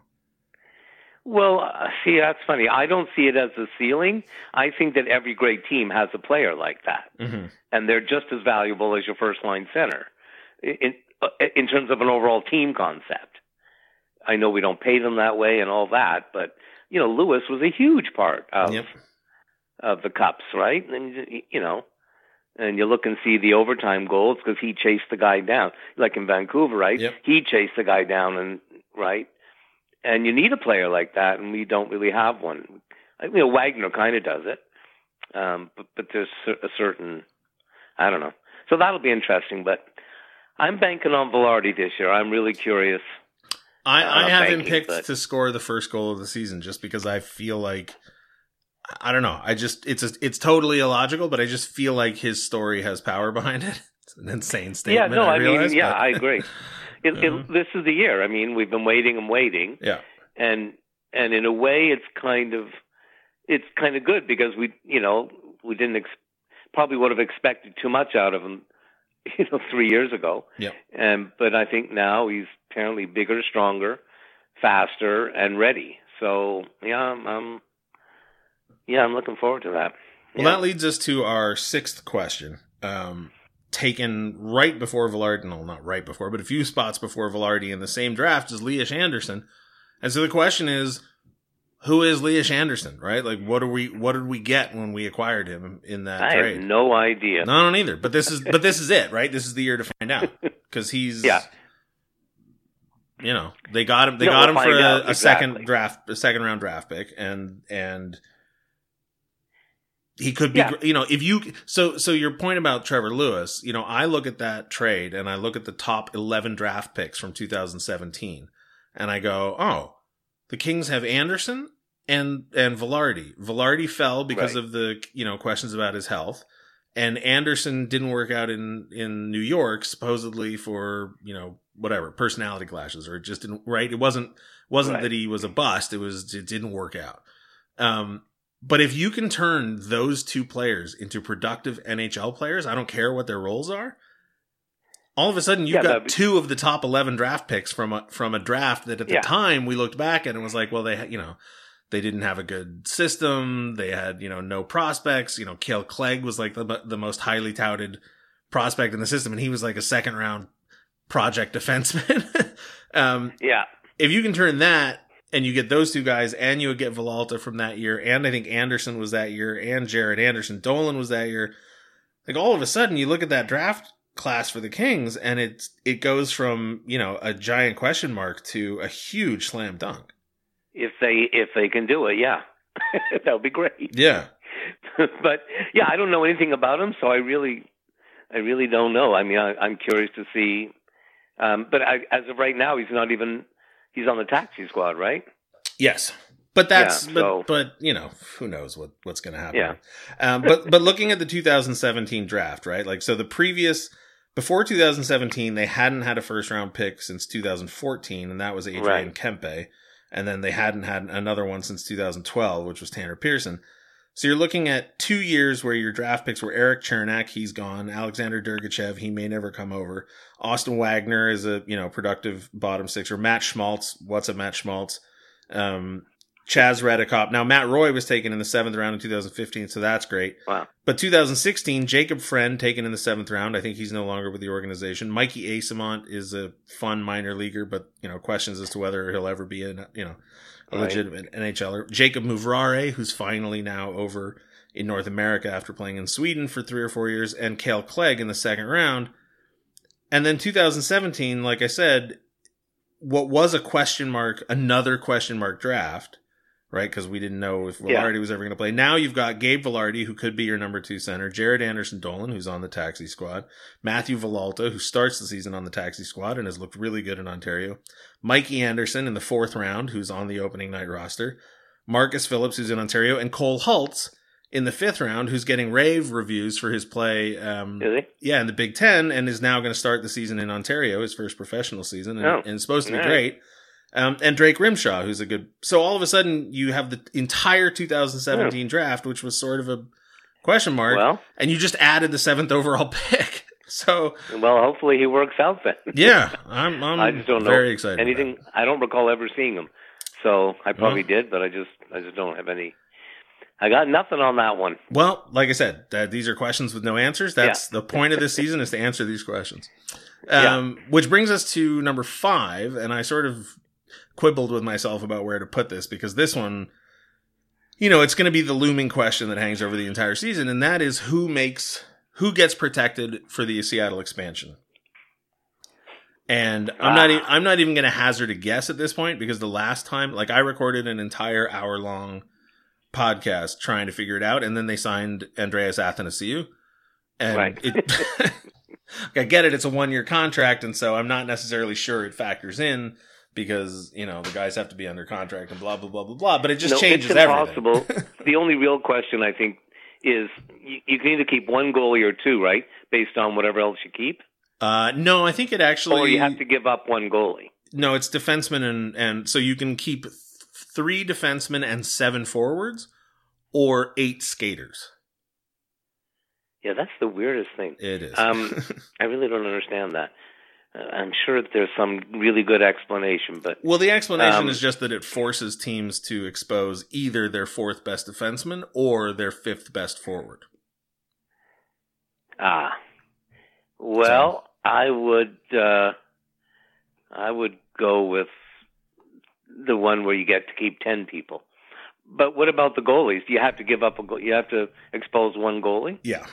Speaker 4: Well, uh, see, that's funny. I don't see it as a ceiling. I think that every great team has a player like that, mm-hmm. and they're just as valuable as your first line center in in terms of an overall team concept. I know we don't pay them that way and all that, but you know, Lewis was a huge part of.
Speaker 3: Yep.
Speaker 4: Of the Cups, right? And, you know, and you look and see the overtime goals because he chased the guy down, like in Vancouver, right?
Speaker 3: Yep.
Speaker 4: He chased the guy down, and right? And you need a player like that, and we don't really have one. I mean, you know, Wagner kind of does it, um, but, but there's a certain, I don't know. So that'll be interesting, but I'm banking on Velarde this year. I'm really curious.
Speaker 3: I,
Speaker 4: uh,
Speaker 3: I have
Speaker 4: banking,
Speaker 3: him picked
Speaker 4: but...
Speaker 3: to score the first goal of the season just because I feel like I don't know. I just it's a, it's totally illogical, but I just feel like his story has power behind it. It's an insane statement.
Speaker 4: Yeah, no,
Speaker 3: I,
Speaker 4: I
Speaker 3: realize,
Speaker 4: mean, yeah,
Speaker 3: but...
Speaker 4: I agree. It, uh-huh. it, this is the year. I mean, we've been waiting and waiting.
Speaker 3: Yeah,
Speaker 4: and and in a way, it's kind of it's kind of good because we, you know, we didn't ex- probably would have expected too much out of him, you know, three years ago.
Speaker 3: Yeah.
Speaker 4: And but I think now he's apparently bigger, stronger, faster, and ready. So yeah, I'm, I'm yeah, I'm looking forward to that.
Speaker 3: Well,
Speaker 4: yeah.
Speaker 3: that leads us to our sixth question, um, taken right before Velarde. No, not right before, but a few spots before Velarde in the same draft as Lias Andersson. And so the question is, who is Lias Andersson, right? Like, what do we, what did we get when we acquired him in that
Speaker 4: I
Speaker 3: trade?
Speaker 4: have no idea.
Speaker 3: No, I don't either. But this is, but this is it, right? This is the year to find out because he's,
Speaker 4: yeah.
Speaker 3: you know, they got him, they
Speaker 4: No,
Speaker 3: got
Speaker 4: we'll
Speaker 3: him for
Speaker 4: find
Speaker 3: a,
Speaker 4: out,
Speaker 3: a
Speaker 4: exactly.
Speaker 3: second draft, a second round draft pick, and and he could be,
Speaker 4: Yeah.
Speaker 3: you know, if you, so so your point about Trevor Lewis, you know, I look at that trade and I look at the top eleven draft picks from two thousand seventeen, and I go, oh, the Kings have Anderson and and Velarde. Velarde fell because
Speaker 4: Right.
Speaker 3: of the, you know, questions about his health, and Anderson didn't work out in in New York supposedly for, you know, whatever, personality clashes, or it just didn't, right? It wasn't wasn't
Speaker 4: Right.
Speaker 3: that he was a bust, it was it didn't work out. Um but if you can turn those two players into productive N H L players, I don't care what their roles are, all of a sudden you've
Speaker 4: Yeah,
Speaker 3: got
Speaker 4: that'd be-
Speaker 3: two of the top eleven draft picks from a from a draft that at the
Speaker 4: Yeah.
Speaker 3: time we looked back at and was like, well, they, you know, they didn't have a good system. They had, you know, no prospects. You know, Cale Clegg was like the the most highly touted prospect in the system, and he was like a second round project defenseman. um,
Speaker 4: Yeah.
Speaker 3: if you can turn that and you get those two guys, and you would get Villalta from that year, and I think Anderson was that year, and Jared Anderson, Dolan was that year. Like, all of a sudden, you look at that draft class for the Kings, and it's it goes from, you know, a giant question mark to a huge slam dunk.
Speaker 4: If they if they can do it, yeah, that would be great.
Speaker 3: Yeah.
Speaker 4: But yeah, I don't know anything about him, so I really, I really don't know. I mean, I, I'm curious to see. Um, but I, as of right now, he's not even. He's on the taxi squad, right?
Speaker 3: Yes. But that's,
Speaker 4: Yeah,
Speaker 3: but,
Speaker 4: so-
Speaker 3: but, you know, who knows what, what's going to happen.
Speaker 4: Yeah.
Speaker 3: Um, but, but looking at the two thousand seventeen draft, right? Like, so the previous, before two thousand seventeen, they hadn't had a first round pick since two thousand fourteen, and that was Adrian
Speaker 4: Right.
Speaker 3: Kempe. And then they hadn't had another one since two thousand twelve, which was Tanner Pearson. So you're looking at two years where your draft picks were Eric Chernak, he's gone. Alexander Dergachev, he may never come over. Austin Wagner is a, you know, productive bottom sixer. Matt Schmaltz, what's up, Matt Schmaltz? Um, Chaz Redekop. Now, Matt Roy was taken in the seventh round in two thousand fifteen, so that's great.
Speaker 4: Wow.
Speaker 3: But two thousand sixteen, Jacob Friend taken in the seventh round. I think he's no longer with the organization. Mikey Asimont is a fun minor leaguer, but, you know, questions as to whether he'll ever be a, you know, a
Speaker 4: Right.
Speaker 3: legitimate N H L er. Jacob Muvrare, who's finally now over in North America after playing in Sweden for three or four years, and Cale Clegg in the second round. And then two thousand seventeen, like I said, what was a question mark, another question mark draft, right? Because we didn't know if Velarde
Speaker 4: Yeah.
Speaker 3: was ever going to play. Now you've got Gabe Velarde, who could be your number two center, Jared Anderson Dolan, who's on the taxi squad, Matthew Villalta, who starts the season on the taxi squad and has looked really good in Ontario, Mikey Anderson in the fourth round, who's on the opening night roster, Marcus Phillips, who's in Ontario, and Cole Hultz in the fifth round, who's getting rave reviews for his play. Um,
Speaker 4: Is he?
Speaker 3: yeah, in the Big Ten, and is now going to start the season in Ontario, his first professional season, and,
Speaker 4: Oh,
Speaker 3: and it's supposed to be
Speaker 4: nice.
Speaker 3: great. Um, and Drake Rimshaw, who's a good. So all of a sudden, you have the entire two thousand seventeen draft, which was sort of a question mark,
Speaker 4: Well,
Speaker 3: and you just added the seventh overall pick. So
Speaker 4: well, hopefully he works out then.
Speaker 3: yeah, I'm, I'm
Speaker 4: I just don't know
Speaker 3: very excited. about
Speaker 4: anything.
Speaker 3: it.
Speaker 4: I don't recall ever seeing him, so I probably did, but I just I just don't have any. I got nothing on that one.
Speaker 3: Well, like I said, that these are questions with no answers. That's the point of this season, is to answer these questions. Um, Which brings us to number five, and I sort of quibbled with myself about where to put this, because this one, you know, it's going to be the looming question that hangs over the entire season, and that is who makes, who gets protected for the Seattle expansion. And I'm not, e- I'm not even going to hazard a guess at this point, because the last time, like, I recorded an entire hour long podcast trying to figure it out, and then they signed Andreas Athanasiou, and
Speaker 4: Right.
Speaker 3: it, I get it, it's a one year contract, and so I'm not necessarily sure it factors in, because, you know, the guys have to be under contract and blah blah blah blah blah. But it just
Speaker 4: no,
Speaker 3: changes
Speaker 4: it's impossible.
Speaker 3: everything.
Speaker 4: The only real question, I think, is you, you can either keep one goalie or two, right, based on whatever else you keep,
Speaker 3: Uh, no, I think it actually.
Speaker 4: or you have to give up one goalie.
Speaker 3: No, it's defensemen, and and so you can keep th- three defensemen and seven forwards, or eight skaters.
Speaker 4: Yeah, that's the weirdest thing.
Speaker 3: It is.
Speaker 4: um, I really don't understand that. Uh, I'm sure that there's some really good explanation, but
Speaker 3: well, the explanation
Speaker 4: um,
Speaker 3: is just that it forces teams to expose either their fourth best defenseman or their fifth best forward.
Speaker 4: Ah, well, so. I would, uh, I would go with the one where you get to keep ten people. But what about the goalies? Do you have to give up a goal? You have to expose one goalie?
Speaker 3: Yeah.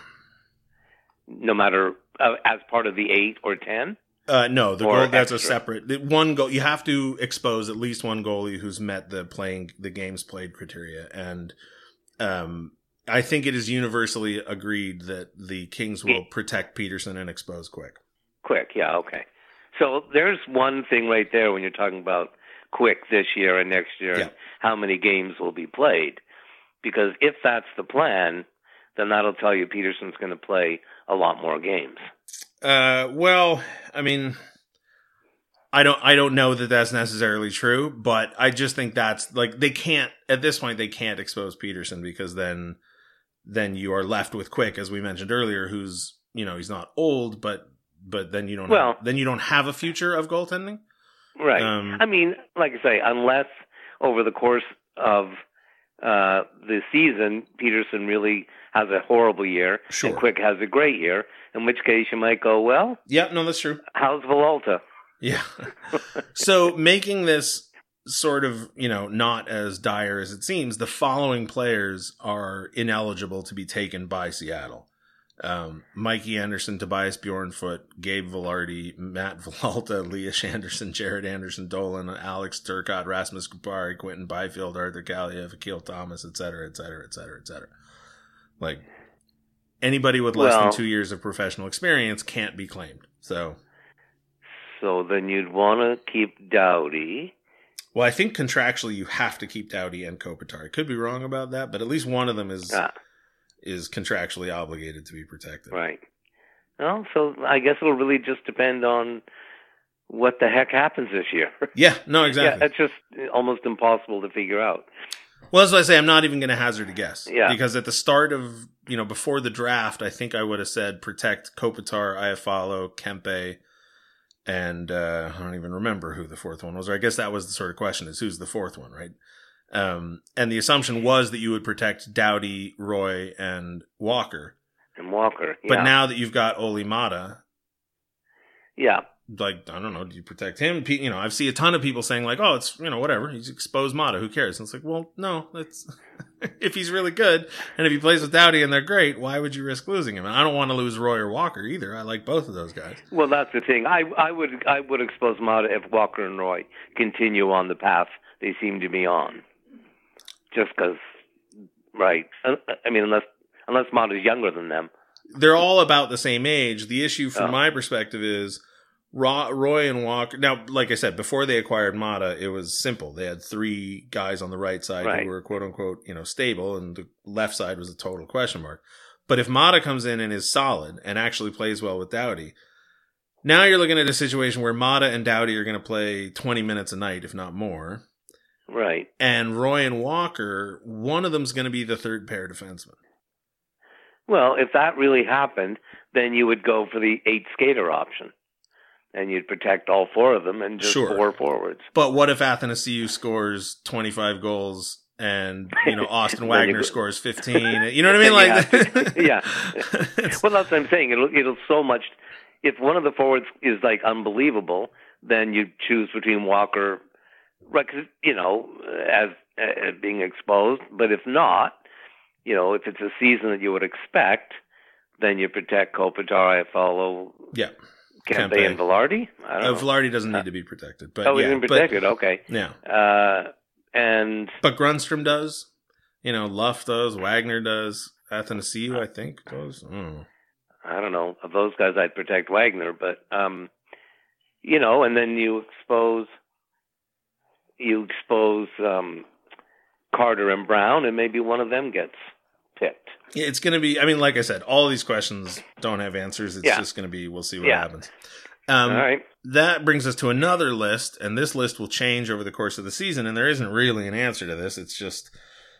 Speaker 4: No matter uh, as part of the eight or ten.
Speaker 3: Uh, no, the goal that's
Speaker 4: extra?
Speaker 3: a separate the one goal. You have to expose at least one goalie who's met the playing the games played criteria, and um, I think it is universally agreed that the Kings will protect Peterson and expose Quick.
Speaker 4: Quick, yeah, okay. So there's one thing right there when you're talking about Quick this year and next year,
Speaker 3: yeah.
Speaker 4: and how many games will be played. Because if that's the plan, then that'll tell you Peterson's going to play a lot more games.
Speaker 3: Uh, well, I mean, I don't, I don't know that that's necessarily true, but I just think that's like they can't at this point they can't expose Peterson because then, then you are left with Quick, as we mentioned earlier, who's you know he's not old, but but then you don't
Speaker 4: well,
Speaker 3: have, then you don't have a future of goaltending,
Speaker 4: right?
Speaker 3: Um,
Speaker 4: I mean, like I say, unless over the course of uh, the season Peterson really has a horrible year,
Speaker 3: sure.
Speaker 4: and Quick has a great year, in which case you might go, well,
Speaker 3: yeah, no, that's true.
Speaker 4: How's Villalta?
Speaker 3: Yeah. So making this sort of, you know, not as dire as it seems, the following players are ineligible to be taken by Seattle. Um, Mikey Anderson, Tobias Bjornfoot, Gabe Vilardi, Matt Villalta, Elias Anderson, Jared Anderson, Dolan, Alex Turcotte, Rasmus Kupari, Quentin Byfield, Arthur Kaliev, Akil Thomas, et cetera, et cetera, et cetera, et cetera. Like, anybody with less
Speaker 4: well,
Speaker 3: than two years of professional experience can't be claimed. So,
Speaker 4: so then you'd want to keep Doughty.
Speaker 3: Well, I think contractually you have to keep Doughty and Kopitar. I could be wrong about that, but at least one of them is
Speaker 4: ah.
Speaker 3: is contractually obligated to be protected.
Speaker 4: Right. Well, so I guess it'll really just depend on what the heck happens this year.
Speaker 3: Yeah, no, exactly.
Speaker 4: Yeah, it's just almost impossible to figure out.
Speaker 3: Well, as I say, I'm not even going to hazard a guess.
Speaker 4: Yeah.
Speaker 3: Because at the start of, you know, before the draft, I think I would have said protect Kopitar, Iafallo, Kempe, and uh, I don't even remember who the fourth one was. Or I guess that was the sort of question is who's the fourth one, right? Um, and the assumption was that you would protect Doughty, Roy, and Walker.
Speaker 4: And Walker, yeah.
Speaker 3: But now that you've got Olli Mata,
Speaker 4: yeah.
Speaker 3: like, I don't know, do you protect him? You know, I've seen a ton of people saying like, oh, it's, you know, whatever. He's exposed Mata. Who cares? And it's like, well, no, that's, if he's really good and if he plays with Doughty and they're great, why would you risk losing him? And I don't want to lose Roy or Walker either. I like both of those guys.
Speaker 4: Well, that's the thing. I, I would, I would expose Mata if Walker and Roy continue on the path they seem to be on. Just because, right. I mean, unless, unless Mata's younger than them.
Speaker 3: They're all about the same age. The issue from
Speaker 4: oh.
Speaker 3: my perspective is, Roy and Walker. Now, like I said, before they acquired Mata, it was simple. They had three guys on the right side
Speaker 4: right.
Speaker 3: who were quote unquote, you know, stable, and the left side was a total question mark. But if Mata comes in and is solid and actually plays well with Doughty, now you're looking at a situation where Mata and Doughty are going to play twenty minutes a night, if not more.
Speaker 4: Right.
Speaker 3: And Roy and Walker, one of them's going to be the third pair defenseman.
Speaker 4: Well, if that really happened, then you would go for the eight skater option. And you'd protect all four of them and just
Speaker 3: sure.
Speaker 4: four forwards.
Speaker 3: But what if Athanasiou scores twenty-five goals and, you know, Austin Wagner scores fifteen? You know what I mean? Like,
Speaker 4: to, yeah. Well, that's what I'm saying. It'll, it'll so much. If one of the forwards is like unbelievable, then you choose between Walker, right? Cause, you know, as uh, being exposed. But if not, you know, if it's a season that you would expect, then you protect Kopitar, Iafallo.
Speaker 3: Yeah.
Speaker 4: Kempe and Vilardi? I don't
Speaker 3: uh,
Speaker 4: know.
Speaker 3: Vilardi doesn't need to be protected. But
Speaker 4: oh, he's
Speaker 3: yeah,
Speaker 4: been protected.
Speaker 3: but,
Speaker 4: okay.
Speaker 3: Yeah.
Speaker 4: Uh, and
Speaker 3: but Grundstrom does. You know, Luff does. Wagner does. Athanasiou, I think, does. I don't know.
Speaker 4: I don't know. Of those guys, I'd protect Wagner. But, um, you know, and then you expose you expose um, Carter and Brown, and maybe one of them gets picked.
Speaker 3: It's going to be, I mean, like I said, all these questions don't have answers. It's
Speaker 4: yeah.
Speaker 3: just going to be, we'll see what
Speaker 4: yeah.
Speaker 3: happens. Um,
Speaker 4: all right.
Speaker 3: That brings us to another list, and this list will change over the course of the season, and there isn't really an answer to this. It's just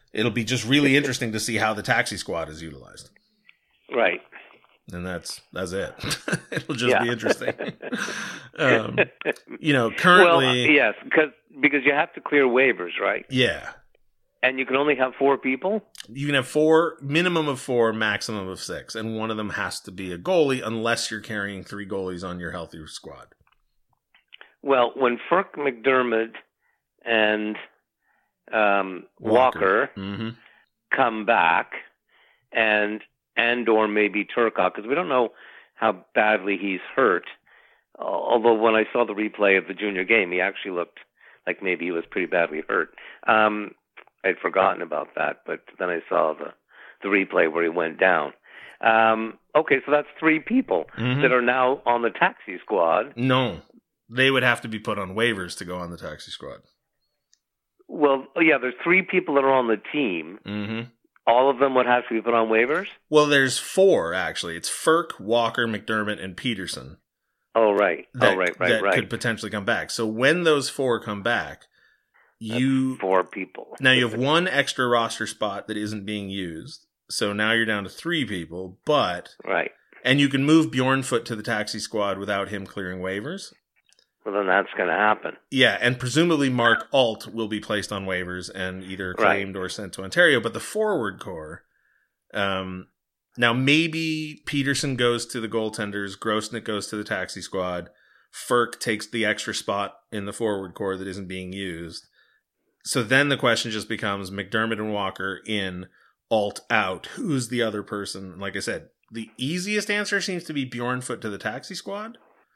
Speaker 3: it'll be just really interesting to see how the taxi squad is utilized.
Speaker 4: Right.
Speaker 3: And that's that's it. It'll just
Speaker 4: Yeah.
Speaker 3: be interesting. um, you know, currently,
Speaker 4: well, yes, because because you have to clear waivers, right?
Speaker 3: yeah,
Speaker 4: And you can only have four people.
Speaker 3: you can have four, minimum of four, maximum of six, and one of them has to be a goalie, unless you're carrying three goalies on your healthy squad.
Speaker 4: Well, when Ferk, McDermott, and um, Walker,
Speaker 3: Walker. Mm-hmm.
Speaker 4: come back, and and or maybe Turcotte, because we don't know how badly he's hurt. Although when I saw the replay of the junior game, he actually looked like maybe he was pretty badly hurt. Um, I'd forgotten about that, but then I saw the, the replay where he went down. Um, okay, so that's three people
Speaker 3: Mm-hmm.
Speaker 4: that are now on the taxi squad.
Speaker 3: No, they would have to be put on waivers to go on the taxi squad.
Speaker 4: Well, oh yeah, there's three people that are on the team.
Speaker 3: Mm-hmm.
Speaker 4: All of them would have to be put on waivers?
Speaker 3: Well, there's four, actually. It's Ferk, Walker, McDermott, and Peterson.
Speaker 4: Oh, right.
Speaker 3: That,
Speaker 4: oh, right, right,
Speaker 3: that
Speaker 4: right.
Speaker 3: could potentially come back. So when those four come back, you
Speaker 4: That's four people.
Speaker 3: now you have one extra roster spot that isn't being used. So now you're down to three people, but
Speaker 4: Right.
Speaker 3: and you can move Bjornfoot to the taxi squad without him clearing waivers.
Speaker 4: Well, then that's going to happen.
Speaker 3: Yeah, and presumably Mark Alt will be placed on waivers and either claimed or sent to Ontario. But the forward core, um, now maybe Peterson goes to the goaltenders, Grosnick goes to the taxi squad, Ferk takes the extra spot in the forward core that isn't being used. So then the question just becomes McDermott and Walker in, Alt out. Who's the other person? Like I said, the easiest answer seems to be Bjornfoot to the taxi squad.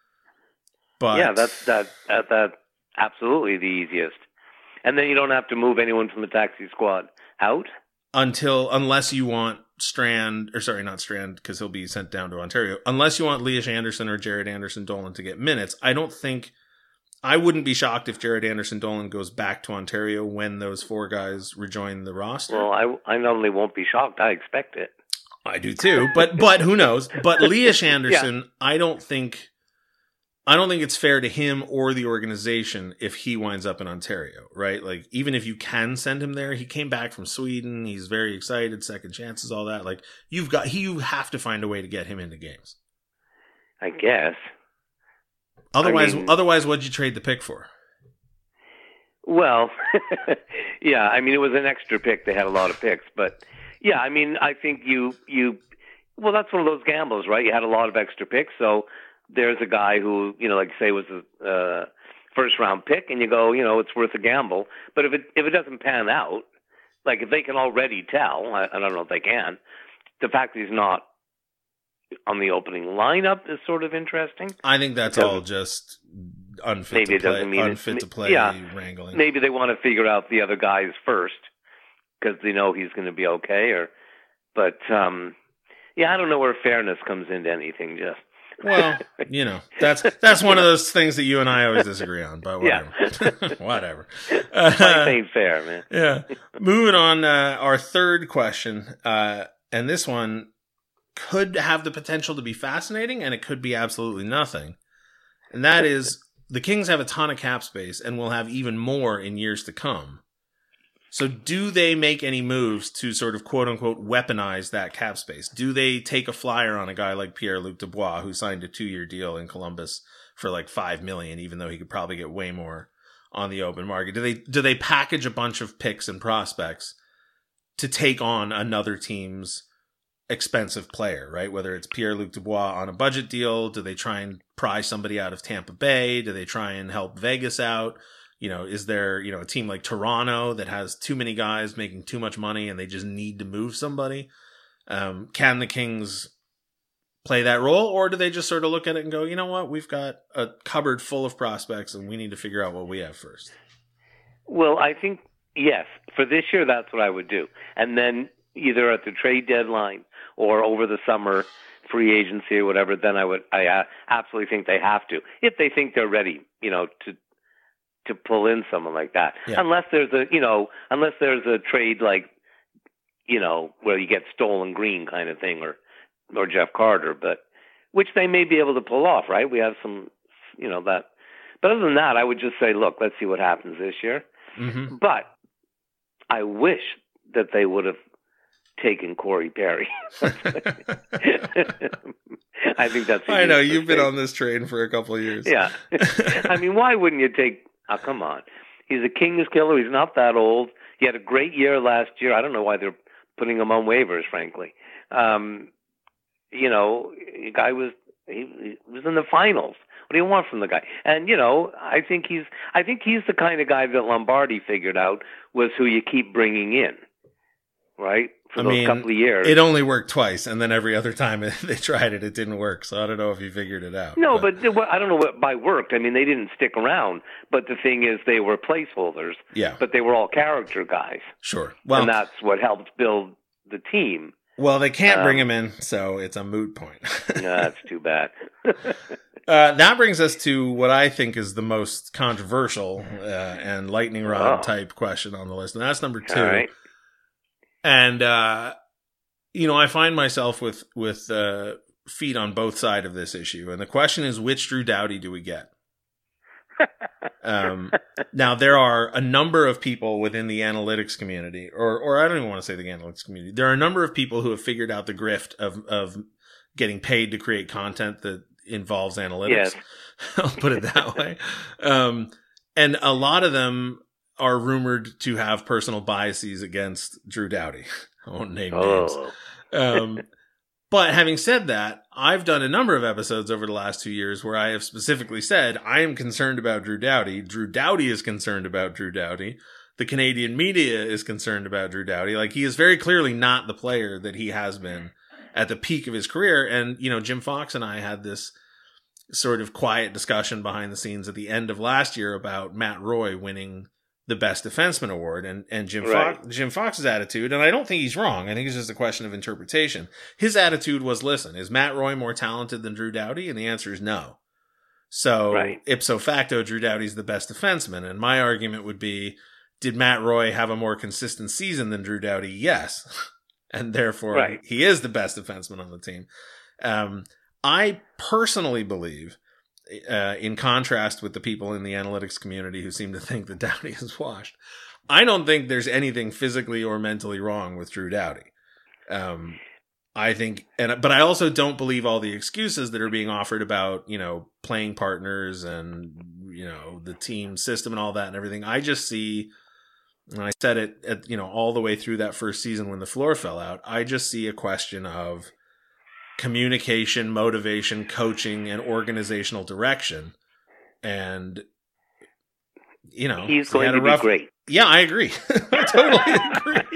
Speaker 3: But
Speaker 4: yeah, that's that, that that absolutely the easiest. And then you don't have to move anyone from the taxi squad out.
Speaker 3: until unless you want Strand, or sorry, not Strand, because he'll be sent down to Ontario. Unless you want Elias Anderson or Jared Anderson Dolan to get minutes, I don't think. I wouldn't be shocked if Jared Anderson Dolan goes back to Ontario when those four guys rejoin the roster.
Speaker 4: Well, I I not only won't be shocked, I expect it.
Speaker 3: I do too, but but who knows? But Elias Anderson, yeah. I don't think. I don't think it's fair to him or the organization if he winds up in Ontario, right? Like, even if you can send him there, he came back from Sweden. He's very excited, second chances, all that. Like, you've got, he, you have to find a way to get him into games.
Speaker 4: I guess.
Speaker 3: Otherwise,
Speaker 4: I mean,
Speaker 3: otherwise, what'd you trade the pick for?
Speaker 4: Well, yeah, I mean, it was an extra pick. They had a lot of picks, but yeah, I mean, I think you, you, well, that's one of those gambles, right? You had a lot of extra picks, so there's a guy who, you know, like say was a uh, first round pick, and you go, you know, it's worth a gamble. But if it if it doesn't pan out, like if they can already tell, I, I don't know if they can, the fact that he's not on the opening lineup is sort of interesting.
Speaker 3: I think that's all just unfit
Speaker 4: maybe
Speaker 3: to
Speaker 4: it
Speaker 3: play,
Speaker 4: doesn't mean
Speaker 3: unfit
Speaker 4: it,
Speaker 3: to play
Speaker 4: yeah,
Speaker 3: wrangling.
Speaker 4: Maybe they want to figure out the other guys first because they know he's going to be okay. Or, but um, yeah, I don't know where fairness comes into anything. Just.
Speaker 3: Well, you know, that's that's one of those things that you and I always disagree on, but whatever.
Speaker 4: Yeah.
Speaker 3: Whatever.
Speaker 4: Life ain't fair, man.
Speaker 3: Yeah. Moving on, uh, our third question, uh, and this one could have the potential to be fascinating, and it could be absolutely nothing. And that is, the Kings have a ton of cap space, and will have even more in years to come. So do they make any moves to sort of quote-unquote weaponize that cap space? Do they take a flyer on a guy like Pierre-Luc Dubois, who signed a two-year deal in Columbus for like five million dollars, even though he could probably get way more on the open market? Do they do they package a bunch of picks and prospects to take on another team's expensive player, right? Whether it's Pierre-Luc Dubois on a budget deal, do they try and pry somebody out of Tampa Bay? Do they try and help Vegas out? You know, is there, you know, a team like Toronto that has too many guys making too much money and they just need to move somebody? Um, can the Kings play that role, or do they just sort of look at it and go, you know what, we've got a cupboard full of prospects and we need to figure out what we have first?
Speaker 4: Well, I think, yes, for this year, that's what I would do. And then either at the trade deadline or over the summer free agency or whatever, then I would, I uh, absolutely think they have to, if they think they're ready, you know, to, to pull in someone like that. Yeah. Unless there's a, you know, unless there's a trade like, you know, where you get Stolen Green kind of thing, or, or Jeff Carter, but which they may be able to pull off, right? We have some, you know, that, but other than that, I would just say, look, let's see what happens this year.
Speaker 3: Mm-hmm.
Speaker 4: But I wish that they would have taken Corey Perry. I think that's.
Speaker 3: I know you've been on this train for a couple of years.
Speaker 4: Yeah, I mean, why wouldn't you take? Oh, come on, he's a Kings killer. He's not that old. He had a great year last year. I don't know why they're putting him on waivers. Frankly, um, you know, the guy was he, he was in the finals. What do you want from the guy? And you know, I think he's I think he's the kind of guy that Lombardi figured out was who you keep bringing in, right? For
Speaker 3: I
Speaker 4: those
Speaker 3: mean,
Speaker 4: couple of years.
Speaker 3: It only worked twice, and then every other time they tried it, it didn't work. So I don't know if he figured it out.
Speaker 4: No, but, but I don't know what by worked. I mean, they didn't stick around. But the thing is, they were placeholders.
Speaker 3: Yeah.
Speaker 4: But they were all character guys.
Speaker 3: Sure. Well,
Speaker 4: and that's what helped build the team.
Speaker 3: Well, they can't
Speaker 4: um,
Speaker 3: bring him in, so it's a moot point.
Speaker 4: No, that's too bad.
Speaker 3: uh, that brings us to what I think is the most controversial uh, and lightning rod
Speaker 4: oh.
Speaker 3: type question on the list, and that's number two.
Speaker 4: All right.
Speaker 3: And, uh, you know, I find myself with, with, uh, feet on both sides of this issue. And the question is, which Drew Doughty do we get? um, now there are a number of people within the analytics community, or, or I don't even want to say the analytics community. There are a number of people who have figured out the grift of, of getting paid to create content that involves analytics.
Speaker 4: Yes.
Speaker 3: I'll put it that way. Um, and a lot of them are rumored to have personal biases against Drew Doughty. I won't name names.
Speaker 4: Oh.
Speaker 3: Um, but having said that, I've done a number of episodes over the last two years where I have specifically said, I am concerned about Drew Doughty. Drew Doughty is concerned about Drew Doughty. The Canadian media is concerned about Drew Doughty. Like, he is very clearly not the player that he has been at the peak of his career. And, you know, Jim Fox and I had this sort of quiet discussion behind the scenes at the end of last year about Matt Roy winning the Best Defenseman award, and, and Jim
Speaker 4: right.
Speaker 3: Fox, Jim Fox's attitude, and I don't think he's wrong. I think it's just a question of interpretation. His attitude was, listen, is Matt Roy more talented than Drew Doughty? And the answer is no. So
Speaker 4: right.
Speaker 3: ipso facto, Drew Doughty's the best defenseman. And my argument would be, did Matt Roy have a more consistent season than Drew Doughty? Yes. And therefore
Speaker 4: right.
Speaker 3: he is the best defenseman on the team. Um, I personally believe, Uh, in contrast with the people in the analytics community who seem to think that Doughty is washed, I don't think there's anything physically or mentally wrong with Drew Doughty. Um, I think, and but I also don't believe all the excuses that are being offered about, you know, playing partners and, you know, the team system and all that and everything. I just see, and I said it, at, you know, all the way through that first season when the floor fell out, I just see a question of communication, motivation, coaching, and organizational direction. And, you know,
Speaker 4: he's going
Speaker 3: he
Speaker 4: to
Speaker 3: rough...
Speaker 4: be great.
Speaker 3: Yeah, I agree. I totally agree.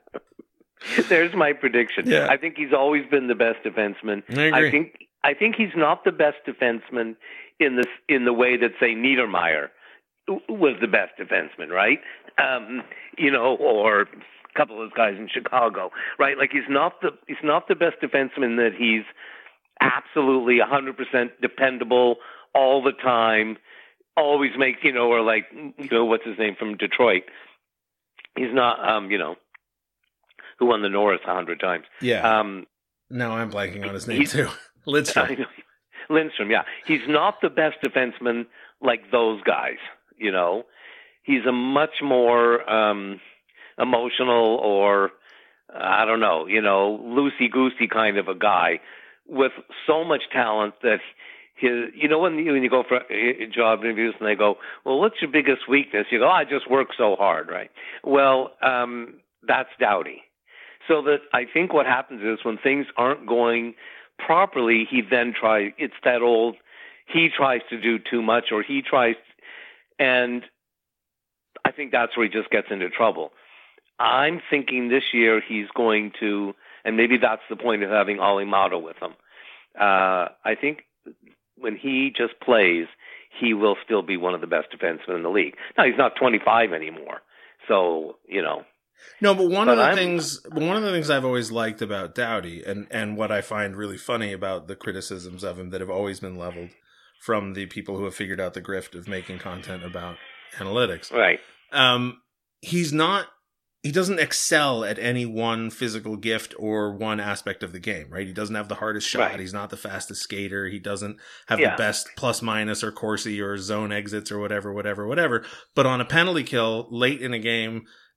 Speaker 4: There's my prediction.
Speaker 3: Yeah.
Speaker 4: I think he's always been the best defenseman.
Speaker 3: I agree.
Speaker 4: I think I think he's not the best defenseman in the in the way that, say, Niedermeyer was the best defenseman, right? Um, you know, or couple of those guys in Chicago, right? Like, he's not the he's not the best defenseman that he's absolutely one hundred percent dependable all the time, always makes, you know, or like, you know, what's his name from Detroit? He's not, um, you know, who won the Norris a hundred times.
Speaker 3: Yeah.
Speaker 4: Um,
Speaker 3: no, I'm blanking on his name too. Lidstrom.
Speaker 4: Lindstrom, yeah. He's not the best defenseman like those guys, you know. He's a much more um, emotional or, I don't know, you know, loosey-goosey kind of a guy with so much talent that his, you know, when you, when you go for job interviews and they go, well, what's your biggest weakness? You go, oh, I just work so hard, right? Well, um, that's Doughty. So that I think what happens is when things aren't going properly, he then tries, it's that old, he tries to do too much or he tries, and I think that's where he just gets into trouble. I'm thinking this year he's going to, and maybe that's the point of having Olli Maatta with him. Uh, I think when he just plays, he will still be one of the best defensemen in the league. Now, he's not twenty-five anymore, so, you know.
Speaker 3: No, but one
Speaker 4: but
Speaker 3: of the
Speaker 4: I'm,
Speaker 3: things, one of the things I've always liked about Doughty, and, and what I find really funny about the criticisms of him that have always been leveled from the people who have figured out the grift of making content about analytics.
Speaker 4: Right.
Speaker 3: Um, he's not, he doesn't excel at any one physical gift or one aspect of the game, right? He doesn't have the hardest shot.
Speaker 4: Right.
Speaker 3: He's not the fastest skater. He doesn't have
Speaker 4: Yeah.
Speaker 3: the best plus minus or Corsi or zone exits or whatever, whatever, whatever. But on a penalty kill late in a game,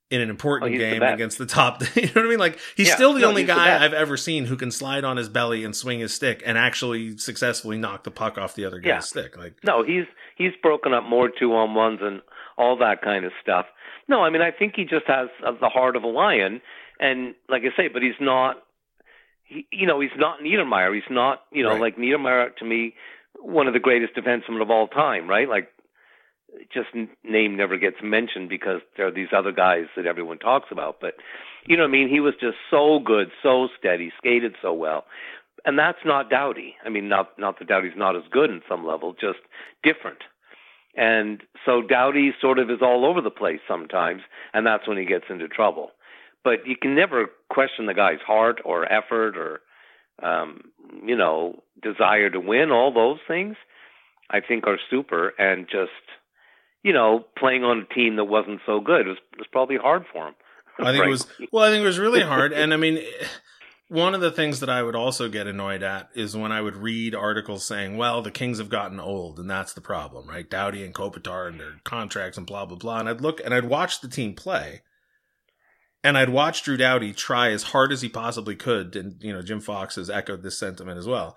Speaker 3: in an important
Speaker 4: oh,
Speaker 3: game
Speaker 4: the
Speaker 3: against the top. You know what I mean? Like, he's
Speaker 4: yeah,
Speaker 3: still the
Speaker 4: no,
Speaker 3: only
Speaker 4: the
Speaker 3: guy
Speaker 4: best.
Speaker 3: I've ever seen who can slide on his belly and swing his stick and actually successfully knock the puck off the other guy's
Speaker 4: yeah.
Speaker 3: stick. Like,
Speaker 4: no, he's he's broken up more two-on-ones and all that kind of stuff. No, I mean, I think he just has uh, the heart of a lion, and like I say, but he's not. He, you know, he's not Niedermayer. He's not, you know,
Speaker 3: right.
Speaker 4: like Niedermayer to me, one of the greatest defensemen of all time, right? Like, just name never gets mentioned because there are these other guys that everyone talks about. But, you know what I mean? He was just so good, so steady, skated so well. And that's not Doughty. I mean, not not that Doughty's not as good in some level, just different. And so Doughty sort of is all over the place sometimes, and that's when he gets into trouble. But you can never question the guy's heart or effort or, um, you know, desire to win. All those things, I think, are super. And just, you know, playing on a team that wasn't so good was, was probably hard for him.
Speaker 3: I think it was, well, I think it was really hard. And I mean, one of the things that I would also get annoyed at is when I would read articles saying, well, the Kings have gotten old and that's the problem, right? Doughty and Kopitar and their contracts and blah, blah, blah. And I'd look and I'd watch the team play and I'd watch Drew Doughty try as hard as he possibly could. And, you know, Jim Fox has echoed this sentiment as well.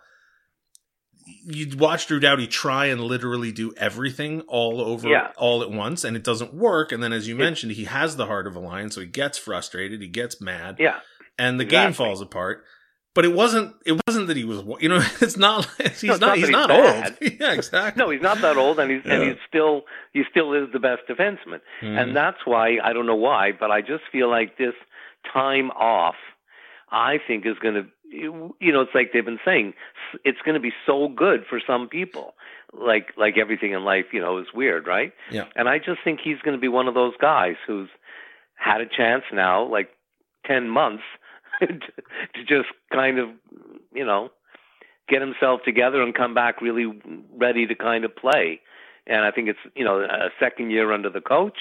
Speaker 3: You'd watch Drew Doughty try and literally do everything all over,
Speaker 4: yeah.
Speaker 3: all at once, and it doesn't work. And then, as you mentioned, he has the heart of a lion, so he gets frustrated, he gets mad,
Speaker 4: yeah,
Speaker 3: and the
Speaker 4: exactly.
Speaker 3: game falls apart. But it wasn't. It wasn't that he was. You know, it's not. He's
Speaker 4: no, it's
Speaker 3: not.
Speaker 4: not
Speaker 3: He's
Speaker 4: he's
Speaker 3: not
Speaker 4: bad.
Speaker 3: old. Yeah, exactly.
Speaker 4: No, he's not that old, and he's
Speaker 3: Yeah.
Speaker 4: and he's still he still is the best defenseman.
Speaker 3: Mm-hmm.
Speaker 4: And that's why I don't know why, but I just feel like this time off, I think is going to. You know, it's like they've been saying, it's going to be so good for some people. Like like everything in life, you know, is weird, right?
Speaker 3: Yeah.
Speaker 4: And I just think he's going to be one of those guys who's had a chance now, like ten months, to, to just kind of, you know, get himself together and come back really ready to kind of play. And I think it's, you know, a second year under the coach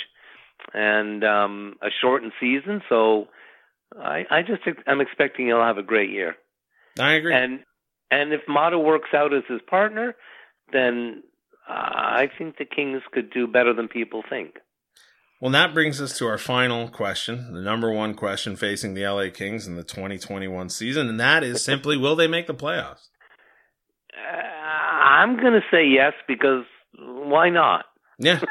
Speaker 4: and um, a shortened season, so I, I just I'm expecting he'll have a great year.
Speaker 3: I agree.
Speaker 4: And and if Mata works out as his partner, then uh, I think the Kings could do better than people think.
Speaker 3: Well, that brings us to our final question, the number one question facing the L A Kings in the twenty twenty-one season, and that is simply, will they make the playoffs?
Speaker 4: Uh, I'm going to say yes, because why not?
Speaker 3: Yeah.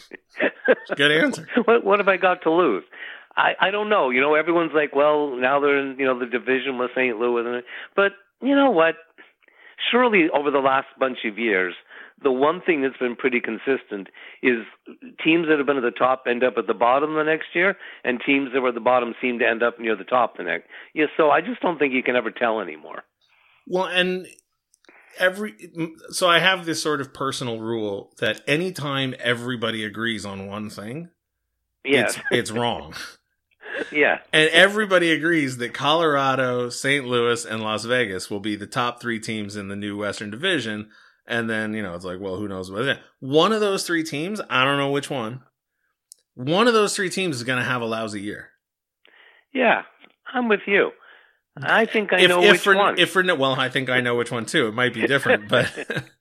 Speaker 3: Good answer.
Speaker 4: What, what have I got to lose? I, I don't know. You know, everyone's like, well, now they're in, you know, the division with Saint Louis. But you know what? Surely over the last bunch of years, the one thing that's been pretty consistent is teams that have been at the top end up at the bottom the next year, and teams that were at the bottom seem to end up near the top the next. Yeah, so I just don't think you can ever tell anymore.
Speaker 3: Well, and every so I have this sort of personal rule that anytime everybody agrees on one thing,
Speaker 4: yes.
Speaker 3: it's, it's wrong.
Speaker 4: Yeah.
Speaker 3: And everybody agrees that Colorado, Saint Louis, and Las Vegas will be the top three teams in the new Western Division. And then, you know, it's like, well, who knows what that. One of those three teams, I don't know which one. One of those three teams is going to have a lousy year.
Speaker 4: Yeah, I'm with you. I think I
Speaker 3: if,
Speaker 4: know
Speaker 3: if
Speaker 4: which
Speaker 3: for,
Speaker 4: one.
Speaker 3: If for well, I think I know which one too. It might be different, but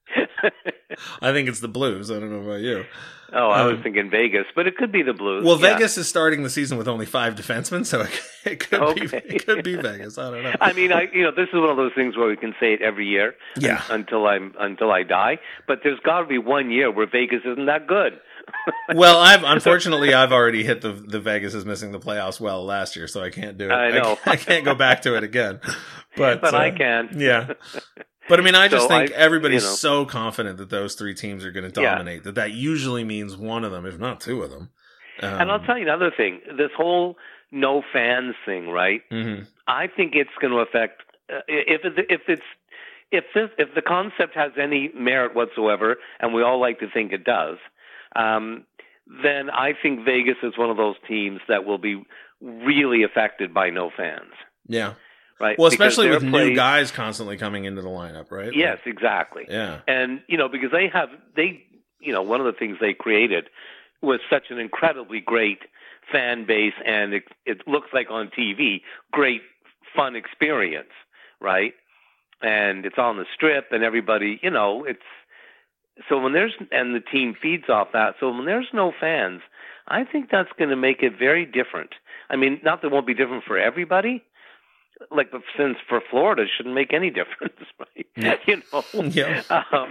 Speaker 3: I think it's the Blues. I don't know about you.
Speaker 4: Oh, I was
Speaker 3: um,
Speaker 4: thinking Vegas, but it could be the Blues.
Speaker 3: Well,
Speaker 4: yeah.
Speaker 3: Vegas is starting the season with only five defensemen, so it, it could
Speaker 4: okay.
Speaker 3: be it could be Vegas. I don't know.
Speaker 4: I mean, I you know, this is one of those things where we can say it every year,
Speaker 3: yeah.
Speaker 4: un- until I'm until I die. But there's got to be one year where Vegas isn't that good.
Speaker 3: Well, I've unfortunately I've already hit the the Vegas is missing the playoffs well last year, so I can't do it.
Speaker 4: I know.
Speaker 3: I, I can't go back to it again. But
Speaker 4: but
Speaker 3: uh,
Speaker 4: I can.
Speaker 3: Yeah. But I mean, I just
Speaker 4: so
Speaker 3: think
Speaker 4: I,
Speaker 3: everybody's
Speaker 4: you know,
Speaker 3: so confident that those three teams are going to dominate, yeah. that that usually means one of them, if not two of them. Um,
Speaker 4: and I'll tell you another thing: this whole no fans thing, right?
Speaker 3: Mm-hmm.
Speaker 4: I think it's going to affect uh, if it, if it's if this if the concept has any merit whatsoever, and we all like to think it does. Um, then I think Vegas is one of those teams that will be really affected by no fans.
Speaker 3: Yeah.
Speaker 4: Right.
Speaker 3: Well, especially with
Speaker 4: plays,
Speaker 3: new guys constantly coming into the lineup, right?
Speaker 4: Yes,
Speaker 3: like,
Speaker 4: exactly.
Speaker 3: Yeah.
Speaker 4: And, you know, because they have, they, you know, one of the things they created was such an incredibly great fan base, and it, it looks like on T V, great, fun experience, right? And it's on the Strip, and everybody, you know, it's, so when there's, and the team feeds off that, so when there's no fans, I think that's going to make it very different. I mean, not that it won't be different for everybody. Like, since for Florida, it shouldn't make any difference, right? Yeah. You know.
Speaker 3: Yeah.
Speaker 4: Um,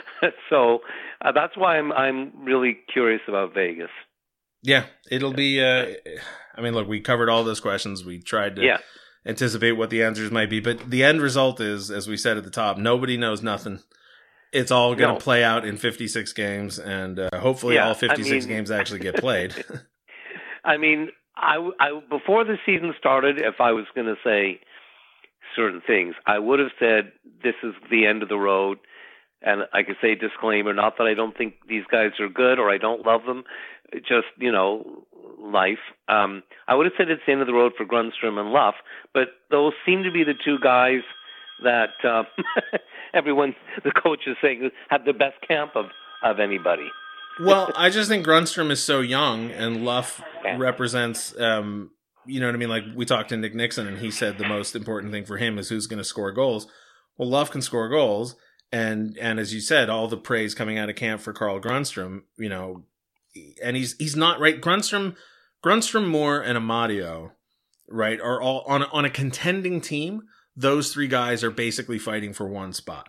Speaker 4: so uh, that's why I'm I'm really curious about Vegas.
Speaker 3: Yeah, it'll be. Uh, I mean, look, we covered all those questions. We tried to
Speaker 4: yeah.
Speaker 3: anticipate what the answers might be, but the end result is, as we said at the top, nobody knows nothing. It's all going to no. play out in fifty-six games, and uh, hopefully
Speaker 4: yeah,
Speaker 3: all fifty-six
Speaker 4: I mean,
Speaker 3: games actually get played.
Speaker 4: I mean, I, I before the season started, if I was going to say certain things, I would have said this is the end of the road. And I could say disclaimer, not that I don't think these guys are good or I don't love them, just, you know, life. Um, I would have said it's the end of the road for Grundstrom and Luff, but those seem to be the two guys that uh, everyone, the coach is saying, have the best camp of, of anybody.
Speaker 3: Well, I just think Grundstrom is so young, and Luff yeah. represents, um, you know what I mean? Like, we talked to Nick Nixon, and he said the most important thing for him is who's going to score goals. Well, Luff can score goals. And and as you said, all the praise coming out of camp for Carl Grundstrom, you know, and he's he's not right. Grundstrom, Grundstrom, Moore, and Amadio, right, are all on on a contending team. Those three guys are basically fighting for one spot,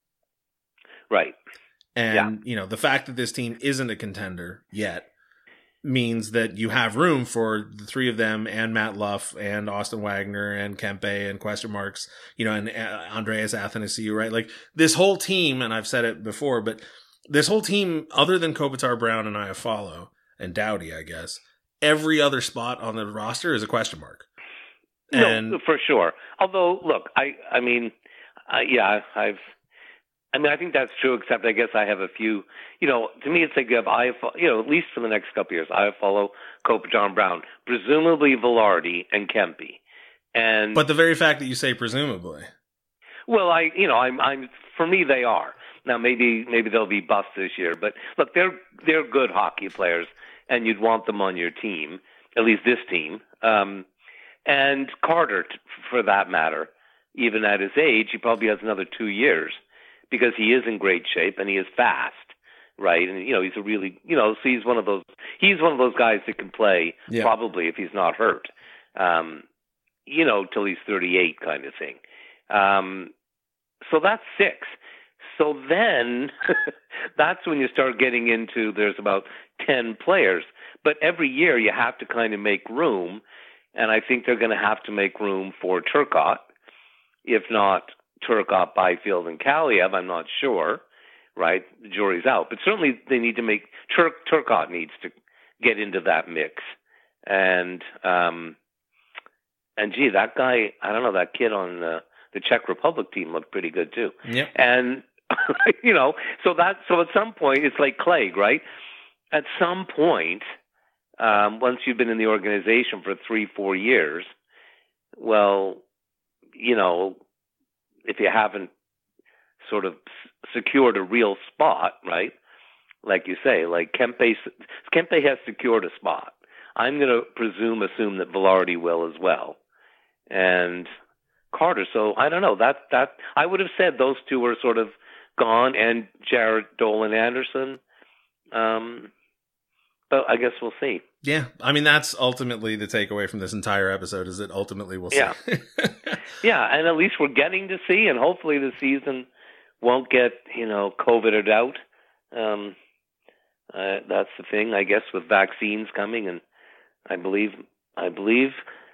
Speaker 4: right?
Speaker 3: And
Speaker 4: yeah.
Speaker 3: you know, the fact that this team isn't a contender yet means that you have room for the three of them and Matt Luff and Austin Wagner and Kempe and question marks, you know, and Andreas Athanasiou, right? Like this whole team, and I've said it before, but this whole team, other than Kopitar, Brown, and Iafallo and Doughty, I guess, every other spot on the roster is a question mark. And
Speaker 4: no, for sure. Although, look, I, I mean, uh, yeah, I've, I mean, I think that's true, except I guess I have a few, you know, to me it's like you have, Iafallo, you know, at least for the next couple of years, Iafallo, Kopitar, Brown, presumably Velarde and Kempe. And,
Speaker 3: but the very fact that you say presumably.
Speaker 4: Well, I, you know, I'm, I'm, for me they are. Now maybe, maybe they'll be bust this year, but look, they're, they're good hockey players and you'd want them on your team, at least this team. Um, and Carter, t- for that matter, even at his age, he probably has another two years. Because he is in great shape and he is fast, right? And you know he's a really, you know, so he's one of those. He's one of those guys that can play yeah. probably if he's not hurt, um, you know, till he's thirty-eight, kind of thing. Um, so that's six. So then that's when you start getting into there's about ten players, but every year you have to kind of make room, and I think they're going to have to make room for Turcotte, if not Turcotte, Byfield, and Kaliev, I'm not sure, right? The jury's out. But certainly they need to make, Tur- Turcotte needs to get into that mix. And, um, and gee, that guy, I don't know, that kid on the, the Czech Republic team looked pretty good too.
Speaker 3: Yep.
Speaker 4: And, you know, so that, so at some point, it's like Clegg, right? At some point, um, once you've been in the organization for three, four years, well, you know, if you haven't sort of secured a real spot, right? Like you say, like Kempe, Kempe has secured a spot. I'm going to presume, assume that Velarde will as well. And Carter, so I don't know. That, that, I would have said those two were sort of gone, and Jared Dolan Anderson. Um, but I guess we'll see.
Speaker 3: Yeah, I mean, that's ultimately the takeaway from this entire episode is that ultimately we'll see.
Speaker 4: Yeah, yeah, and at least we're getting to see, and hopefully the season won't get, you know, COVIDed out. Um, uh, that's the thing, I guess, with vaccines coming, and I believe, I believe,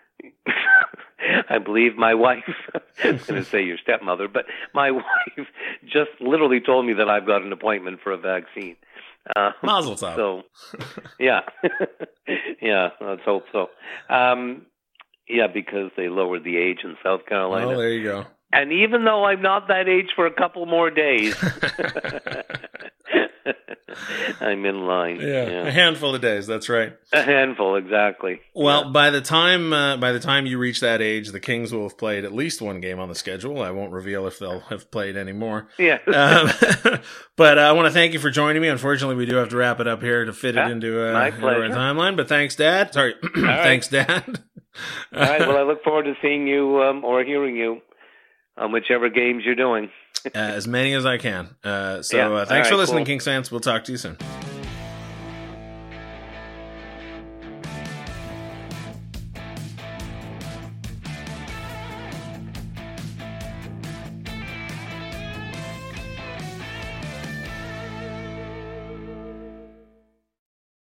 Speaker 4: I believe my wife, I was going to say your stepmother, but my wife just literally told me that I've got an appointment for a vaccine. Uh,
Speaker 3: Mazel tov.
Speaker 4: So, yeah, yeah, let's hope so. Um, yeah, because they lowered the age in South Carolina.
Speaker 3: Oh, there you go.
Speaker 4: And even though I'm not that age for a couple more days, I'm in line.
Speaker 3: Yeah, yeah, a handful of days. That's right.
Speaker 4: A handful, exactly.
Speaker 3: Well,
Speaker 4: yeah.
Speaker 3: by the time uh, by the time you reach that age, the Kings will have played at least one game on the schedule. I won't reveal if they'll have played any more.
Speaker 4: Yeah.
Speaker 3: um, but uh, I want to thank you for joining me. Unfortunately, we do have to wrap it up here to fit
Speaker 4: yeah,
Speaker 3: it into, uh,
Speaker 4: my
Speaker 3: into our
Speaker 4: pleasure.
Speaker 3: timeline. But thanks, Dad. Sorry, thanks, Dad.
Speaker 4: All right. Well, I look forward to seeing you um, or hearing you on whichever games you're doing.
Speaker 3: uh, as many as I can. Uh, so
Speaker 4: yeah.
Speaker 3: uh, thanks
Speaker 4: right,
Speaker 3: for listening,
Speaker 4: cool.
Speaker 3: Kings fans. We'll talk to you soon.